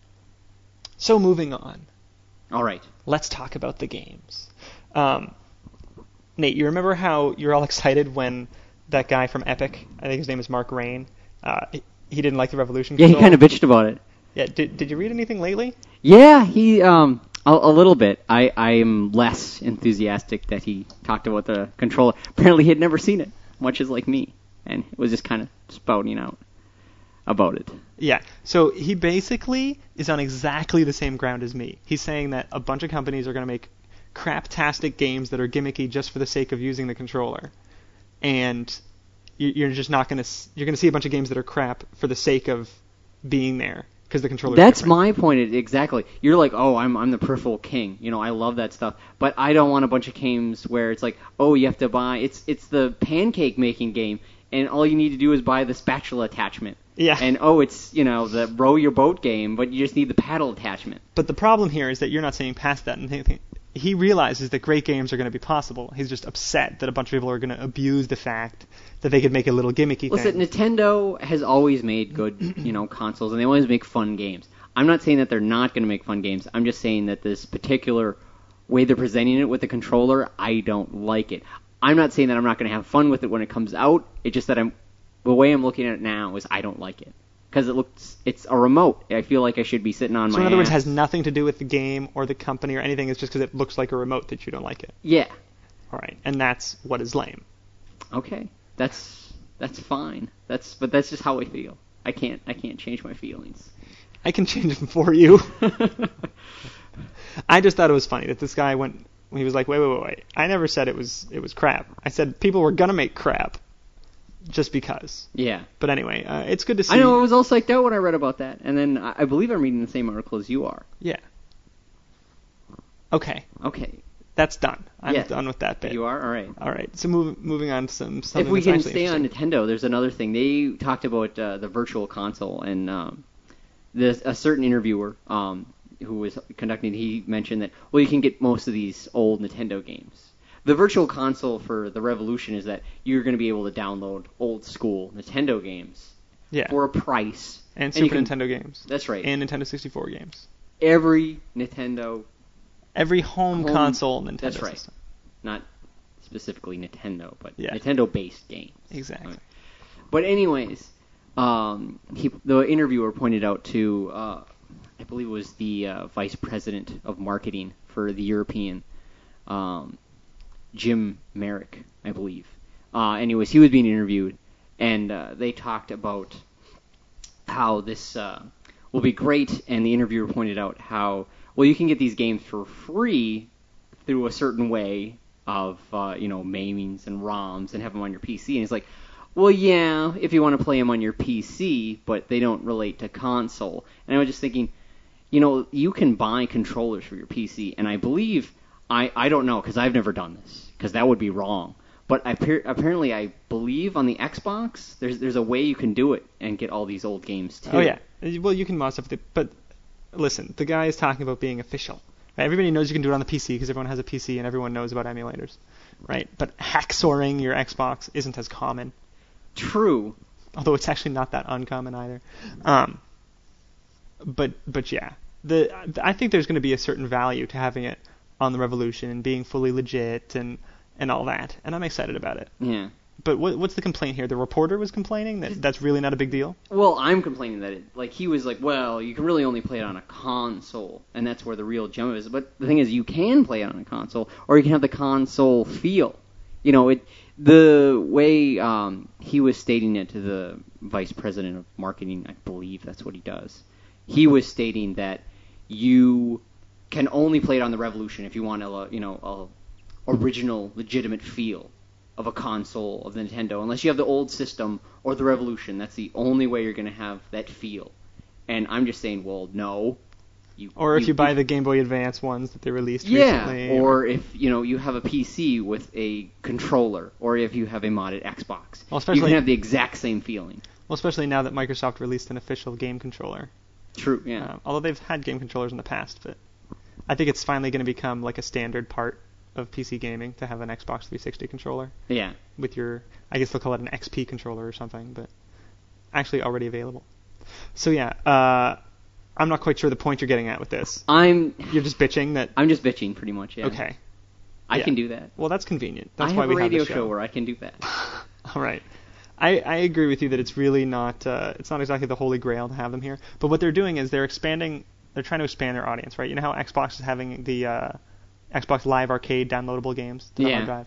So moving on. All right. Let's talk about the games. Um, Nate, you remember how you were all excited when that guy from Epic, I think his name is Mark Rain, uh, he, he didn't like the Revolution Yeah, he controller? kind of bitched about it. Yeah, did, did you read anything lately? Yeah, he um a, a little bit. I I am less enthusiastic that he talked about the controller. Apparently, he had never seen it, much as like me, and was just kind of spouting out about it. Yeah, so he basically is on exactly the same ground as me. He's saying that a bunch of companies are going to make craptastic games that are gimmicky just for the sake of using the controller, and you- you're just not going to you're going to see a bunch of games that are crap for the sake of being there because the controller. That's my point exactly. You're like, oh, I'm I'm the peripheral king. You know, I love that stuff, but I don't want a bunch of games where it's like, oh, you have to buy. It's it's the pancake making game, and all you need to do is buy the spatula attachment. Yeah. And oh, it's you know the row your boat game, but you just need the paddle attachment. But the problem here is that you're not seeing past that. And he, he realizes that great games are going to be possible. He's just upset that a bunch of people are going to abuse the fact that they could make a little gimmicky Listen, thing. Nintendo has always made good, you know, consoles, and they always make fun games. I'm not saying that they're not going to make fun games. I'm just saying that this particular way they're presenting it with the controller, I don't like it. I'm not saying that I'm not going to have fun with it when it comes out. It's just that I'm the way I'm looking at it now is I don't like it because it looks it's a remote. I feel like I should be sitting on so my. in other words, it ass. has nothing to do with the game or the company or anything. It's just because it looks like a remote that you don't like it. Yeah. All right, and that's what is lame. Okay. That's that's fine. That's but that's just how I feel. I can't I can't change my feelings. I can change them for you. I just thought it was funny that this guy went. He was like, wait, wait, wait, wait. I never said it was it was crap. I said people were gonna make crap, just because. Yeah. But anyway, uh, it's good to see. I know I was all psyched out when I read about that, and then I, I believe I'm reading the same article as you are. Yeah. Okay, Okay. that's done. I'm Yeah. done with that bit. You are? All right. All right. So move, moving on to some something If we that's can actually stay on interesting. Nintendo, there's another thing. They talked about uh, the virtual console, and um, this, a certain interviewer um, who was conducting, he mentioned that, well, you can get most of these old Nintendo games. The virtual console for the Revolution is that you're going to be able to download old school Nintendo games Yeah. for a price. and you Super can- Nintendo games. That's right. And Nintendo sixty-four games. Every Nintendo, Every home, Home- console Nintendo that's right. system. not specifically Nintendo, but Yeah. Nintendo-based games. Exactly. But anyways, um, he, the interviewer pointed out to, uh, I believe it was the uh, vice president of marketing for the European, um, Jim Merrick, I believe. Uh, anyways, he was being interviewed, and uh, they talked about how this uh, will be great, and the interviewer pointed out how, well, you can get these games for free through a certain way of, uh, you know, maimings and ROMs and have them on your P C. And he's like, well, yeah, if you want to play them on your P C, but they don't relate to console. And I was just thinking, you know, you can buy controllers for your P C, and I believe, I, I don't know, because I've never done this, because that would be wrong. But appa- apparently, I believe on the Xbox, there's there's a way you can do it and get all these old games too. Oh yeah, well you can mod stuff, with it, but listen, the guy is talking about being official. Right? Everybody knows you can do it on the P C because everyone has a P C and everyone knows about emulators, right? But hacksawing your Xbox isn't as common. True. Although it's actually not that uncommon either. Um, but but yeah, the I think there's going to be a certain value to having it on the Revolution and being fully legit and, and all that, and I'm excited about it. Yeah. But what, what's the complaint here? The reporter was complaining that that's really not a big deal? Well, I'm complaining that it, like, he was like, well, you can really only play it on a console, and that's where the real gem is. But the thing is, you can play it on a console, or you can have the console feel. You know, it the way um, he was stating it to the vice president of marketing, I believe that's what he does. He was stating that you can only play it on the Revolution if you want a, you know, a original, legitimate feel of a console of the Nintendo, unless you have the old system or the Revolution. That's the only way you're going to have that feel. And I'm just saying, well, no. You, or if you, you buy the Game Boy Advance ones that they released yeah, recently. or, or if you know you have a P C with a controller, or if you have a modded Xbox, well, especially, you can have the exact same feeling. Well, especially now that Microsoft released an official game controller. True, yeah. Uh, although they've had game controllers in the past, but I think it's finally going to become like a standard part of P C gaming to have an Xbox three sixty controller. Yeah. With your, I guess they'll call it an X P controller or something, but actually already available. So yeah, uh, I'm not quite sure the point you're getting at with this. I'm. You're just bitching that. I'm just bitching, pretty much. Yeah. Okay. I yeah. can do that. Well, that's convenient. That's I why have we a radio have this show. show where I can do that. All right. I, I agree with you that it's really not. Uh, it's not exactly the holy grail to have them here. But what they're doing is they're expanding. They're trying to expand their audience, right? You know how Xbox is having the uh, Xbox Live Arcade downloadable games to the yeah. hard drive.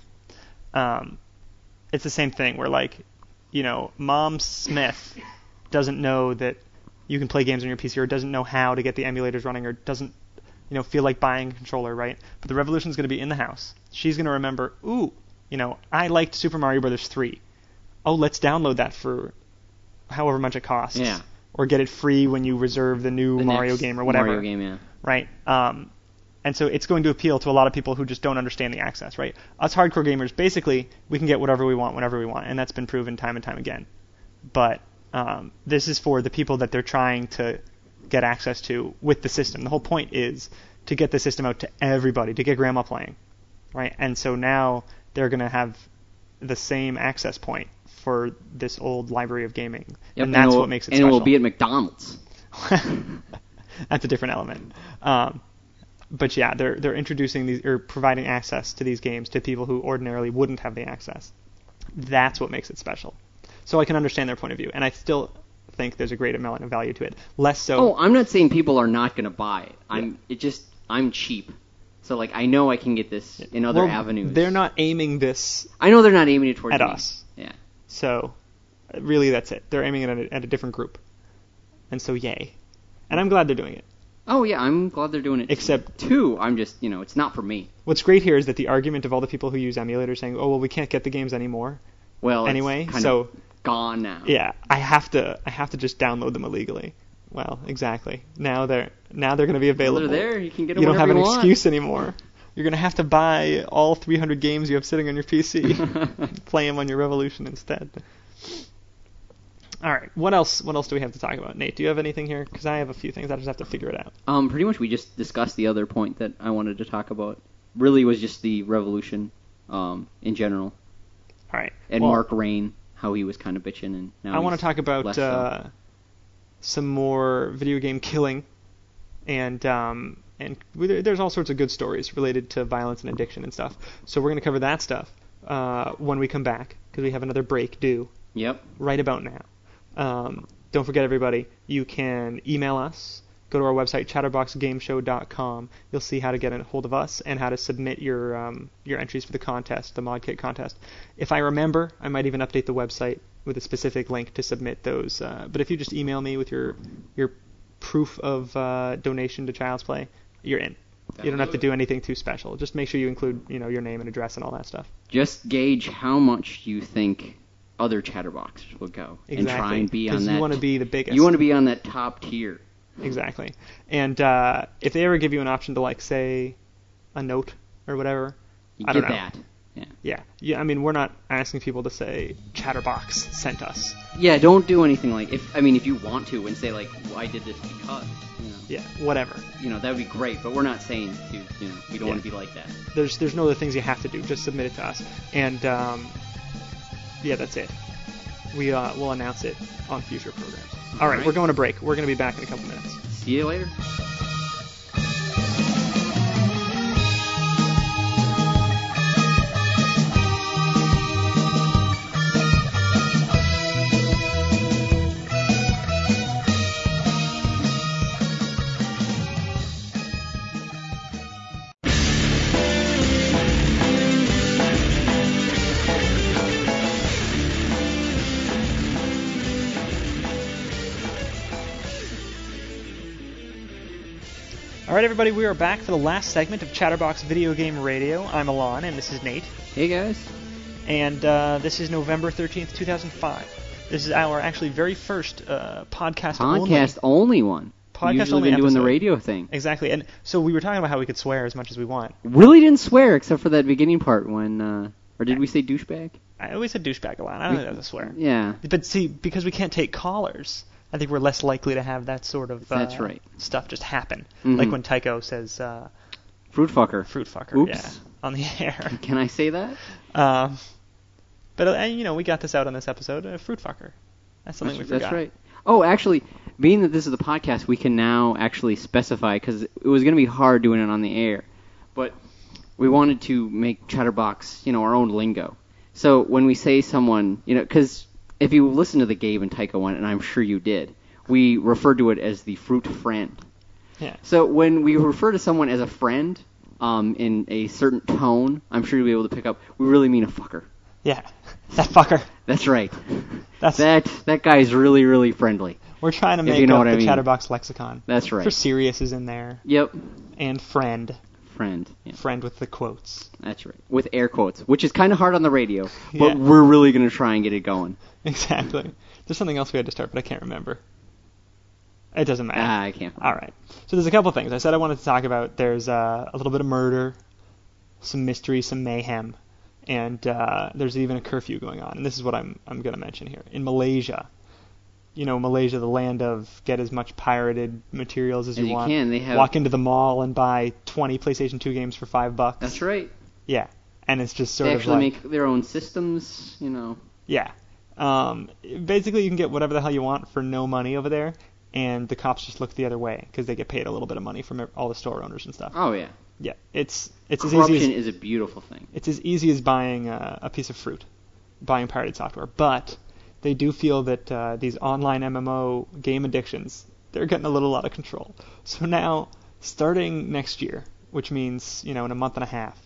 Um, it's the same thing where, like, you know, Mom Smith doesn't know that you can play games on your P C, or doesn't know how to get the emulators running, or doesn't, you know, feel like buying a controller, right? But the Revolution's going to be in the house. She's going to remember, ooh, you know, I liked Super Mario Brothers three. Oh, let's download that for however much it costs. Yeah. Or get it free when you reserve the new the Mario next game or whatever. Mario game, yeah. Right? Um, and so it's going to appeal to a lot of people who just don't understand the access, right? Us hardcore gamers, basically, we can get whatever we want whenever we want, and that's been proven time and time again. But um, this is for the people that they're trying to get access to with the system. The whole point is to get the system out to everybody, to get grandma playing, right? And so now they're going to have the same access point for this old library of gaming. Yep, and that's and what makes it and special. And it will be at McDonald's. That's a different element. Um, but yeah, they're they're introducing these, or providing access to these games to people who ordinarily wouldn't have the access. That's what makes it special. So I can understand their point of view, and I still think there's a great amount of value to it. Less so. Oh, I'm not saying people are not going to buy it. I'm yeah. it just I'm cheap. So, like, I know I can get this in other well, avenues. They're not aiming this I know they're not aiming it towards at me. us. Yeah. So, really, that's it. They're aiming it at a, at a different group. And so, yay. And I'm glad they're doing it. Oh, yeah, I'm glad they're doing it. Except, too, I'm just, you know, it's not for me. What's great here is that the argument of all the people who use emulators saying, oh, well, we can't get the games anymore. Well, anyway, it's kind so of gone now. Yeah, I have to I have to just download them illegally. Well, exactly. Now they're now they're going to be available. Well, they're there. You can get them You don't have you an want. excuse anymore. You're going to have to buy all three hundred games you have sitting on your P C. Play them on your Revolution instead. All right. What else What else do we have to talk about? Nate, do you have anything here? Because I have a few things. I just have to figure it out. Um, pretty much we just discussed the other point that I wanted to talk about. Really was just the Revolution um, in general. All right. And well, Mark Rain, how he was kind of bitching. And now I want to talk about less uh, so. some more video game killing. And um, and there's all sorts of good stories related to violence and addiction and stuff. So we're going to cover that stuff uh, when we come back, because we have another break due. Yep. Right about now. Um, don't forget, everybody, you can email us. Go to our website, chatterbox game show dot com. You'll see how to get a hold of us and how to submit your um, your entries for the contest, the ModKit contest. If I remember, I might even update the website with a specific link to submit those. Uh, but if you just email me with your your proof of uh, donation to Child's Play, you're in. You don't have to do anything too special. Just make sure you include, you know, your name and address and all that stuff. Just gauge how much you think other Chatterboxers will go, exactly. and try and be on that. Because you want to be the biggest. You want to be on that top tier. Exactly. And uh, if they ever give you an option to, like, say, a note or whatever, you I get don't know. that. Yeah. Yeah. Yeah. I mean, we're not asking people to say Chatterbox sent us. Yeah, don't do anything like if I mean if you want to and say like well, I did this because you know. Yeah. Whatever. You know that would be great, but we're not saying to you know we don't Yeah. want to be like that. There's there's no other things you have to do. Just submit it to us, and um, yeah, that's it. We uh, will announce it on future programs. All right, right. we're going to break. We're going to be back in a couple minutes. See you later. All right, everybody, we are back for the last segment of Chatterbox Video Game Radio. I'm Alon, and this is Nate. Hey guys. And uh, this is November thirteenth, two thousand five. This is our actually very first uh, podcast only. Podcast only one. Podcast We've usually only been doing the episode. radio thing. Exactly. And so we were talking about how we could swear as much as we want. Really didn't swear except for that beginning part when, uh, or did we say douchebag? I always said douchebag a lot. I don't think that was a swear. Yeah. But see, because we can't take callers, I think we're less likely to have that sort of uh, That's right. stuff just happen. Mhm. Like when Tycho says uh, Fruit fucker. fruit fucker. Oops. Yeah, on the air. Can I say that? Um, but, uh, you know, we got this out on this episode, uh, fruit fucker. That's something That's, we forgot. that's right. Oh, actually, being that this is the podcast, we can now actually specify, because it was going to be hard doing it on the air, but we wanted to make Chatterbox, you know, our own lingo. So when we say someone, you know, because if you listen to the Gabe and Tycho one, and I'm sure you did, we refer to it as the fruit friend. Yeah. So when we refer to someone as a friend um, in a certain tone, I'm sure you'll be able to pick up, we really mean a fucker. Yeah, that fucker. That's right. That's That that guy's really, really friendly. We're trying to if make you know up what I the mean. Chatterbox lexicon. That's right. For serious is in there, Yep. and friend. Friend. Yeah. Friend with the quotes. That's right. With air quotes, which is kind of hard on the radio, but Yeah. we're really going to try and get it going. Exactly. There's something else we had to start, but I can't remember. It doesn't matter. Ah, I can't. All right. So there's a couple things I said I wanted to talk about. There's uh, a little bit of murder, some mystery, some mayhem, and uh, there's even a curfew going on. And this is what I'm I'm going to mention here. In Malaysia, you know, Malaysia, the land of get as much pirated materials as, As you, you want. can. They have- Walk into the mall and buy twenty PlayStation two games for five bucks. That's right. Yeah. And it's just sort They of actually like, make their own systems, you know. yeah. Um, basically, you can get whatever the hell you want for no money over there, and the cops just look the other way because they get paid a little bit of money from all the store owners and stuff. Oh, yeah. Yeah, it's it's as Corruption easy as is a beautiful thing. it's as easy as buying uh, a piece of fruit, buying pirated software. But they do feel that uh, these online M M O game addictions, they're getting a little out of control. So now, starting next year, which means you know in a month and a half,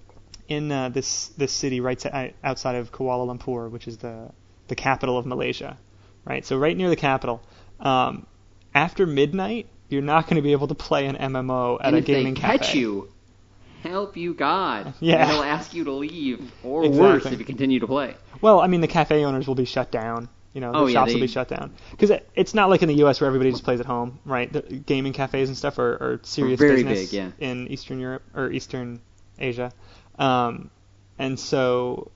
in uh, this this city right to, outside of Kuala Lumpur, which is the the capital of Malaysia, right? So right near the capital, um, after midnight, you're not going to be able to play an M M O at and a if gaming they cafe. catch you, help you God. Yeah. And he'll ask you to leave, or Exactly. worse, if you continue to play. Well, I mean, the cafe owners will be shut down. You know, the Oh, yeah, shops they- will be shut down because it, it's not like in the U S where everybody just plays at home, right? The gaming cafes and stuff are, are serious Very business big, yeah. in Eastern Europe or Eastern Asia, um, and so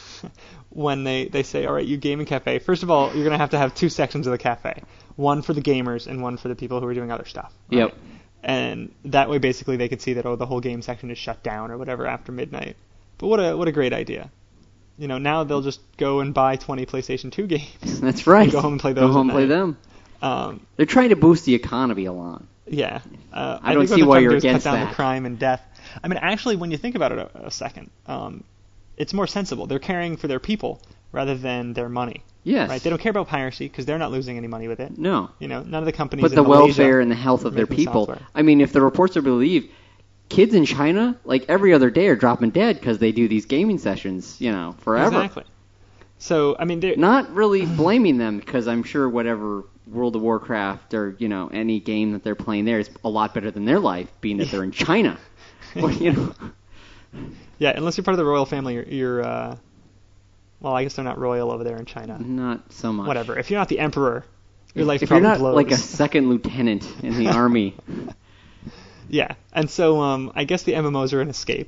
when they, they say, all right, you gaming cafe, first of all, you're gonna have to have two sections of the cafe, one for the gamers and one for the people who are doing other stuff. Right? Yep. And that way, basically, they could see that oh, the whole game section is shut down or whatever after midnight. But what a what a great idea. You know, now they'll just go and buy twenty PlayStation two games. That's right. And go home and play those Go home at and play night. them. Um, They're trying to boost the economy along. yeah. Uh, I don't think what see they're why trying to you're do is against cut down that. the crime and death. I mean, actually, when you think about it a, a second, um, it's more sensible. They're caring for their people rather than their money. Yes. Right? They don't care about piracy because they're not losing any money with it. No. You know, none of the companies But in the Malaysia welfare and the health of are their making people. software. I mean, if the reports are believed, kids in China, like every other day, are dropping dead because they do these gaming sessions, you know, forever. Exactly. So, I mean, they're... Not really blaming them because I'm sure whatever World of Warcraft or, you know, any game that they're playing there is a lot better than their life, being that they're in China. Well, you know. Yeah, unless you're part of the royal family, you're, you're uh, well, I guess they're not royal over there in China. Not so much. Whatever. If you're not the emperor, your If, life if you're probably not blows. like a second lieutenant in the army. Yeah, and so um, I guess the M M Os are an escape,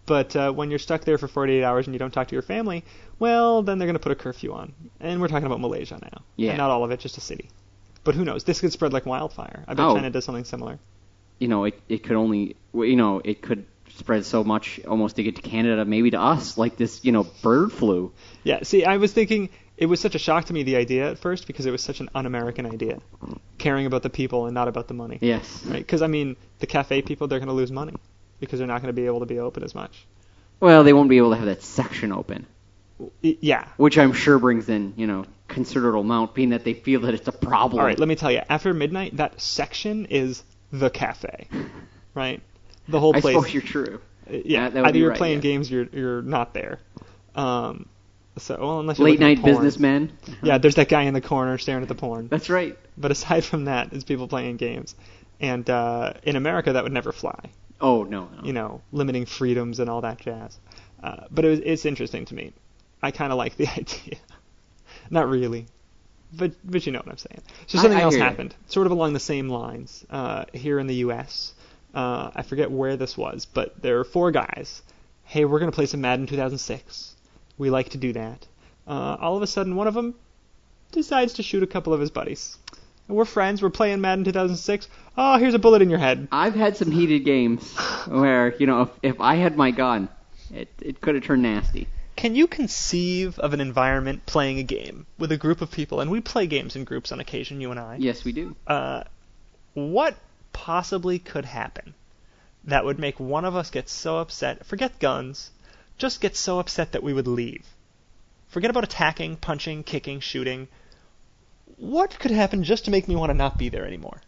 But uh, when you're stuck there for forty-eight hours and you don't talk to your family, well, then they're going to put a curfew on. And we're talking about Malaysia now. Yeah. And not all of it, just a city. But who knows? This could spread like wildfire. I bet Oh. China does something similar. You know, it it could only, you know, it could spread so much almost to get to Canada, maybe to us, like this, you know, bird flu. Yeah, see, I was thinking it was such a shock to me, the idea at first, because it was such an un-American idea. Caring about the people and not about the money. Yes. Right? Because, I mean, the cafe people, they're going to lose money because they're not going to be able to be open as much. Well, they won't be able to have that section open, Y- Yeah. which I'm sure brings in, you know, considerable amount, being that they feel that it's a problem. All right, let me tell you, after midnight, that section is the cafe. Right? The whole I place. suppose you're true. Uh, Yeah, That- that would either be you're right, playing yeah. games, you're you're not there. Um, so well, unless you're Late looking at night porn. businessmen. Yeah, there's that guy in the corner staring at the porn. That's right. But aside from that, it's people playing games, and uh, in America that would never fly. Oh, no. no. You know, limiting freedoms and all that jazz. Uh, but it was, it's interesting to me. I kind of like the idea. Not really. But but you know what I'm saying. So I- something I else hear you. happened, sort of along the same lines, uh, here in the U S. Uh, I forget where this was, but there are four guys. Hey, we're going to play some Madden two thousand six. We like to do that. Uh, all of a sudden, one of them decides to shoot a couple of his buddies. And we're friends. We're playing Madden two thousand six. Oh, here's a bullet in your head. I've had some heated games where, you know, if, if I had my gun, it, it could have turned nasty. Can you conceive of an environment playing a game with a group of people, and we play games in groups on occasion, you and I. Yes, we do. Uh, what possibly could happen that would make one of us get so upset, forget guns, just get so upset that we would leave? Forget about attacking, punching, kicking, shooting. What could happen just to make me want to not be there anymore?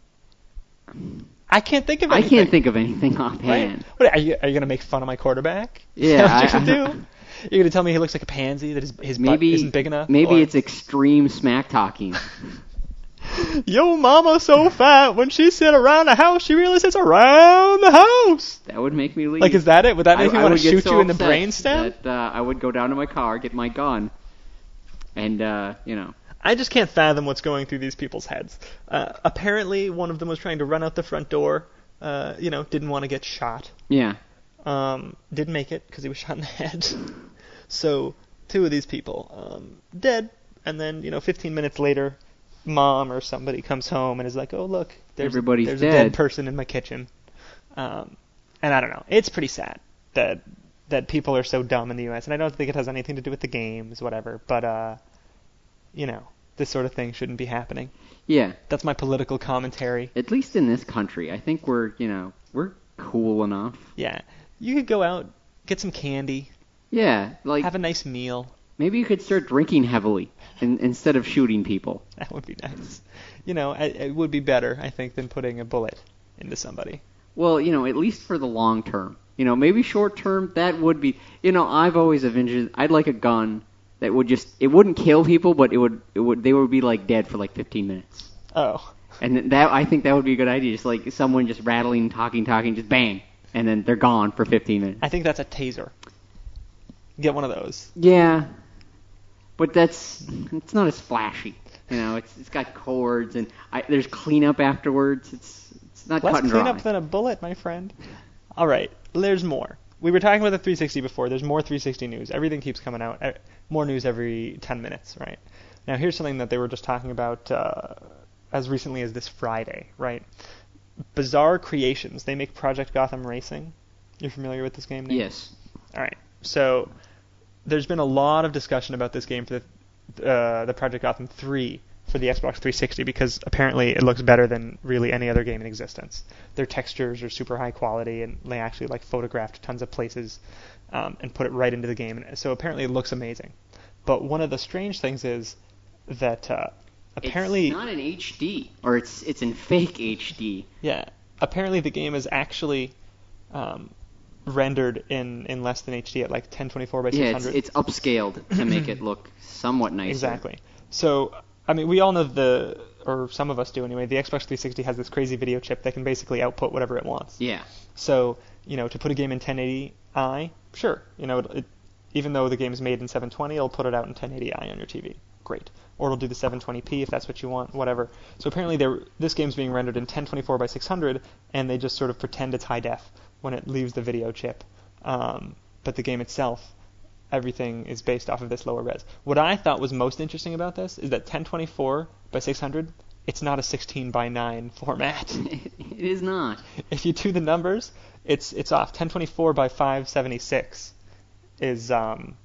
I can't think of I anything. can't think of anything Right? offhand. What, are you, are you going to make fun of my quarterback? Yeah, Is that what I- you're going to do? You're going to tell me he looks like a pansy, that his, his Maybe butt isn't big enough? Maybe Or, it's extreme smack talking. yo, mama so fat, when she sit around the house, she really sits around the house. That would make me leave. Like, is that it? Would that make I, me I want would to get shoot so you in the upset brainstem? That uh, I would go down to my car, get my gun, and uh, you know. I just can't fathom what's going through these people's heads. Uh, apparently, one of them was trying to run out the front door. Uh, you know, didn't want to get shot. Yeah. Um, didn't make it because he was shot in the head. So, two of these people um, dead. And then, you know, fifteen minutes later, mom or somebody comes home and is like, "Oh, look, there's, Everybody's there's dead. a dead person in my kitchen." Um, and I don't know. It's pretty sad that that people are so dumb in the U S. And I don't think it has anything to do with the games, whatever. But uh, you know, this sort of thing shouldn't be happening. Yeah. That's my political commentary. At least in this country, I think we're, you know, we're cool enough. Yeah, you could go out, get some candy, Yeah, like have a nice meal. maybe you could start drinking heavily in, instead of shooting people. That would be nice. You know, it, it would be better, I think, than putting a bullet into somebody. Well, you know, at least for the long term. You know, maybe short term, that would be. You know, I've always envisioned. I'd like a gun that would just. It wouldn't kill people, but it would. It would. They would be like dead for like fifteen minutes. Oh, And that I think that would be a good idea. Just like someone just rattling, talking, talking, just bang, and then they're gone for fifteen minutes. I think that's a taser. Get one of those. Yeah, but that's it's not as flashy. You know, it's it's got cords and I, there's cleanup afterwards. It's it's not Less cut and dry. cleanup than a bullet, my friend. All right, there's more. We were talking about the three sixty before. There's more three sixty news. Everything keeps coming out. Eh, More news every ten minutes, right? Now, here's something that they were just talking about uh, as recently as this Friday, right? Bizarre Creations. They make Project Gotham Racing. You're familiar with this game, Nate? Yes. All right. So there's been a lot of discussion about this game for the uh, the Project Gotham three for the Xbox three sixty because apparently it looks better than really any other game in existence. Their textures are super high quality and they actually like photographed tons of places um, and put it right into the game. And so apparently it looks amazing. But one of the strange things is that uh, apparently it's not in H D, or it's it's in fake H D. yeah apparently the game is actually um, rendered in, in less than H D at like ten twenty-four by Yeah, six hundred. it's, it's upscaled to make it look somewhat nicer. Exactly. So, I mean, we all know the, or some of us do anyway, the Xbox three sixty has this crazy video chip that can basically output whatever it wants. Yeah. So, you know, to put a game in ten eighty i, sure. You know, it, it, even though the game is made in seven twenty, it'll put it out in ten eighty i on your T V. Great. Or it'll do the seven twenty p if that's what you want, whatever. So apparently they're, this game's being rendered in ten twenty-four by six hundred, and they just sort of pretend it's high def when it leaves the video chip. Um, but the game itself, everything is based off of this lower res. What I thought was most interesting about this is that ten twenty-four by six hundred, it's not a sixteen by nine format. It is not. If you do the numbers, it's it's off. ten twenty-four by five seventy-six is um,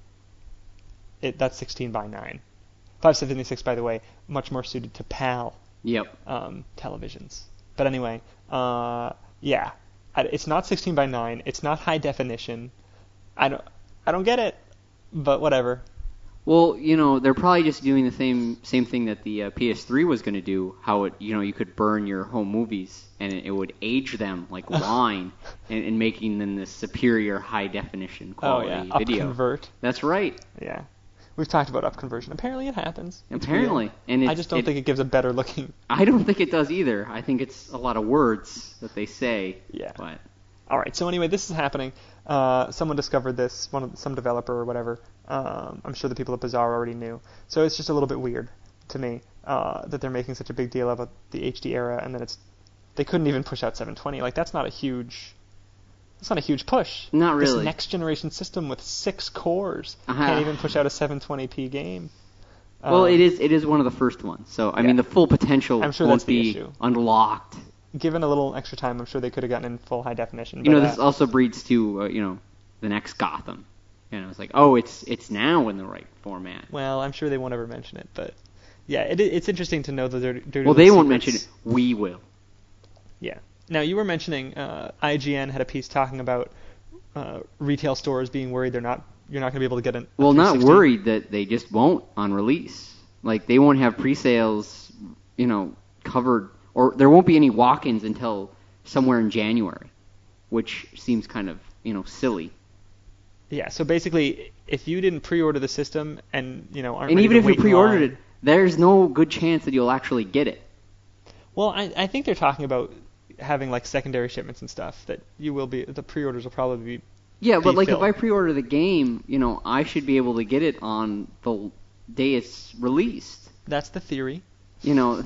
it that's sixteen by nine. five seventy-six, by the way, much more suited to PAL Yep. um, televisions. But anyway, uh, yeah, I, it's not sixteen by nine. It's not high definition. I don't I don't get it, but whatever. Well, you know, they're probably just doing the same same thing that the uh, P S three was going to do. How it, you know, you could burn your home movies and it, it would age them like wine, and, and making them this superior high definition quality oh yeah, video. Upconvert. That's right. Yeah, we've talked about upconversion. Apparently, it happens. It's Apparently, real. and it's, I just don't it, think it gives a better looking. I don't think it does either. I think it's a lot of words that they say. Yeah. But all right. So anyway, this is happening. Uh, someone discovered this. One of some developer or whatever. Um, I'm sure the people at Bazaar already knew. So it's just a little bit weird to me uh, that they're making such a big deal about the H D era, and then it's they couldn't even push out seven twenty. Like that's not a huge. That's not a huge push. Not really. This next generation system with six cores Uh-huh. can't even push out a seven twenty p game. well, Um, it is it is one of the first ones. So I yeah. mean, the full potential I'm sure won't that's the be issue. unlocked. Given a little extra time, I'm sure they could have gotten in full high definition. You know, but, this uh, also breeds to uh, you know the next Gotham. You know, it's like, oh, it's it's now in the right format. Well, I'm sure they won't ever mention it, but yeah, it, it's interesting to know that they're. they're Well, doing they won't secrets. mention it. We will. Yeah. Now you were mentioning uh, I G N had a piece talking about uh, retail stores being worried they're not. You're not going to be able to get an. a Well, not three sixty. worried that they just won't on release. Like they won't have pre-sales, you know, covered, or there won't be any walk-ins until somewhere in January, which seems kind of you know silly. Yeah. So basically, if you didn't pre-order the system and you know aren't And ready even to if you wait in pre-ordered line- it, there's no good chance that you'll actually get it. Well, I, I think they're talking about having like secondary shipments and stuff that you will be. The pre-orders will probably be. Yeah, but be like filled. if I pre-order the game, you know, I should be able to get it on the day it's released. That's the theory. You know,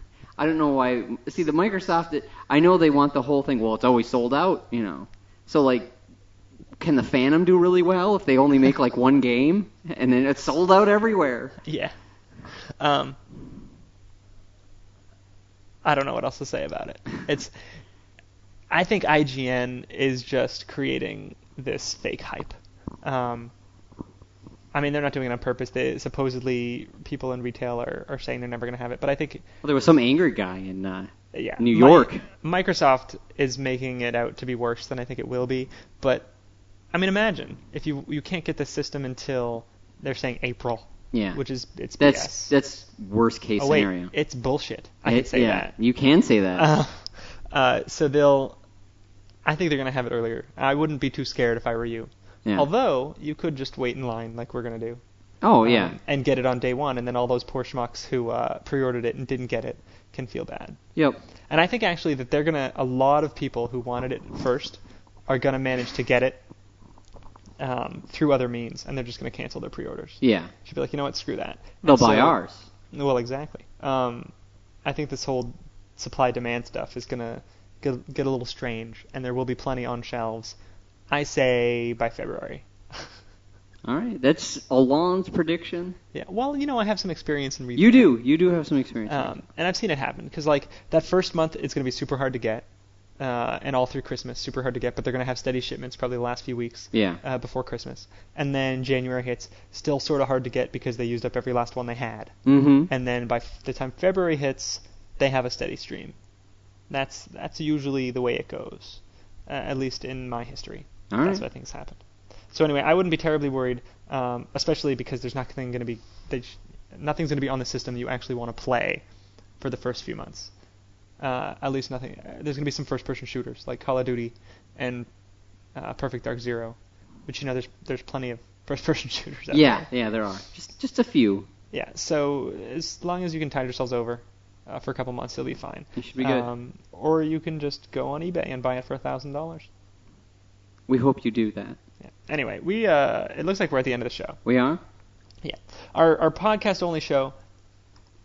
I don't know why. See, the Microsoft, I know they want the whole thing. Well, it's always sold out, you know. So like, can the Phantom do really well if they only make like one game and then it's sold out everywhere? Yeah. Um. I don't know what else to say about it. It's. I think I G N is just creating this fake hype. Um. I mean, they're not doing it on purpose. They supposedly people in retail are, are saying they're never going to have it, but I think Well, there was some angry guy in uh, yeah, New Mi- York. Microsoft is making it out to be worse than I think it will be. But I mean, imagine if you you can't get the system until they're saying April, Yeah, which is it's that's B S. that's worst case oh wait, scenario. it's bullshit. I It- can say yeah, that. you can say that. Uh, uh, so they'll. I think they're gonna have it earlier. I wouldn't be too scared if I were you. yeah. Although you could just wait in line like we're gonna do. oh um, yeah. And get it on day one, and then all those poor schmucks who uh, pre-ordered it and didn't get it can feel bad. Yep. And I think actually that they're gonna. A lot of people who wanted it first are gonna manage to get it um, through other means, and they're just gonna cancel their pre-orders. Yeah. Should be like, you know what, screw that. They'll And buy so- ours. Well, exactly. Um, I think this whole supply-demand stuff is gonna get, get a little strange, and there will be plenty on shelves. I say by February. All right. That's Alon's prediction. Yeah. Well, you know, I have some experience in retail. You do. You do have some experience. Um, and I've seen it happen because like that first month it's going to be super hard to get, uh, and all through Christmas super hard to get. But they're going to have steady shipments probably the last few weeks yeah. uh, before Christmas, and then January hits, still sort of hard to get because they used up every last one they had. Mm-hmm. And then by f- the time February hits, they have a steady stream. That's that's usually the way it goes, uh, at least in my history. All That's right. what I think's happened. So anyway, I wouldn't be terribly worried, um, especially because there's nothing going to be they sh- nothing's going to be on the system you actually want to play for the first few months. Uh, at least nothing. Uh, there's going to be some first-person shooters like Call of Duty and uh, Perfect Dark Zero, which you know there's there's plenty of first-person shooters out Yeah. there. Yeah. There are just just a few. Yeah. So as long as you can tide yourselves over uh, for a couple months, you'll be fine. You should be good. Um, or you can just go on eBay and buy it for a thousand dollars. We hope you do that. Yeah. Anyway, we uh, it looks like we're at the end of the show. We are. Yeah. Our our podcast only show.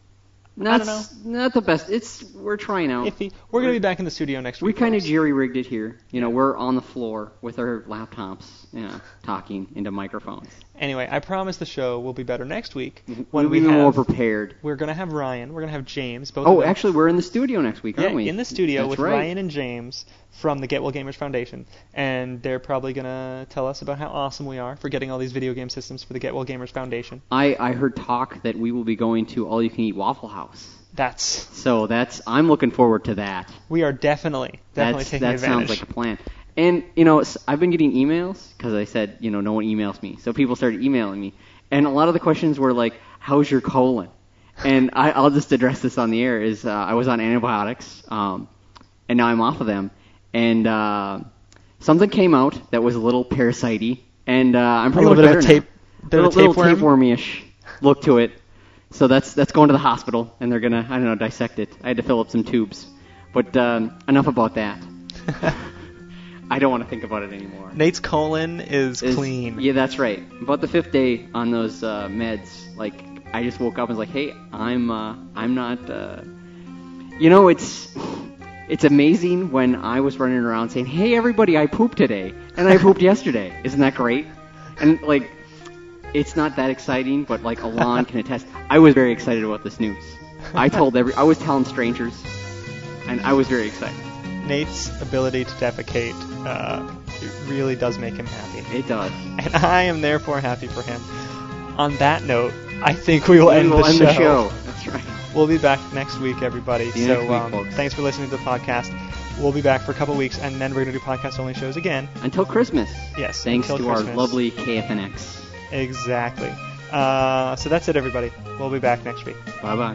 That's I don't know. not the best. It's we're trying out. Iffy. We're going to be back in the studio next We week. kind of folks. jerry-rigged it here. You know, we're on the floor with our laptops, you know, talking into microphones. Anyway, I promise the show will be better next week when We'll we be have. more prepared. We're going to have Ryan. We're going to have James. Both of Oh, them. actually, we're in the studio next week, aren't Yeah, we? in the studio That's with right. Ryan and James from the Get Well Gamers Foundation, and they're probably going to tell us about how awesome we are for getting all these video game systems for the Get Well Gamers Foundation. I, I heard talk that we will be going to All You Can Eat Waffle House. That's So that's I'm looking forward to that. we are definitely definitely That's, taking that advantage. sounds like a plan. And you know, s- I've been getting emails because I said, you know, no one emails me, so people started emailing me, and a lot of the questions were like, "How's your colon?" And I, I'll just address this on the air. Is uh, I was on antibiotics, um, and now I'm off of them, and uh, something came out that was a little parasite-y, and uh, I'm a pretty little much bit of better a tape, now. bit of a little, little tapeworm. tapewormy-ish look to it. So that's that's going to the hospital, and they're gonna I don't know dissect it. I had to fill up some tubes, but um, enough about that. I don't want to think about it anymore. Nate's colon is, Is- clean. Yeah, that's right. About the fifth day on those uh, meds, like I just woke up and was like, "Hey, I'm uh, I'm not." Uh... You know, it's it's amazing when I was running around saying, "Hey, everybody, I pooped today," and I pooped yesterday. Isn't that great? And like, it's not that exciting, but like Alon can attest. I was very excited about this news. I told every, I was telling strangers, and I was very excited. Nate's ability to defecate uh, it really does make him happy. It does. And I am therefore happy for him. On that note, I think we will And end, we'll the, end show. the show. That's right. We'll be back next week, everybody. See you so next week, um, folks. thanks for listening to the podcast. We'll be back for a couple weeks, and then we're going to do podcast-only shows again. Until Christmas. Yes, Thanks until to Christmas. our lovely K F N X. Exactly. Uh, so that's it, everybody. We'll be back next week. Bye bye.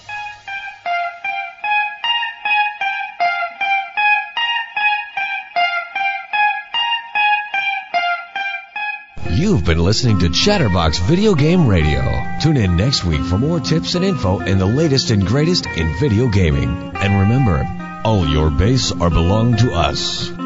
You've been listening to Chatterbox Video Game Radio. Tune in next week for more tips and info and the latest and greatest in video gaming. And remember, all your base are belong to us.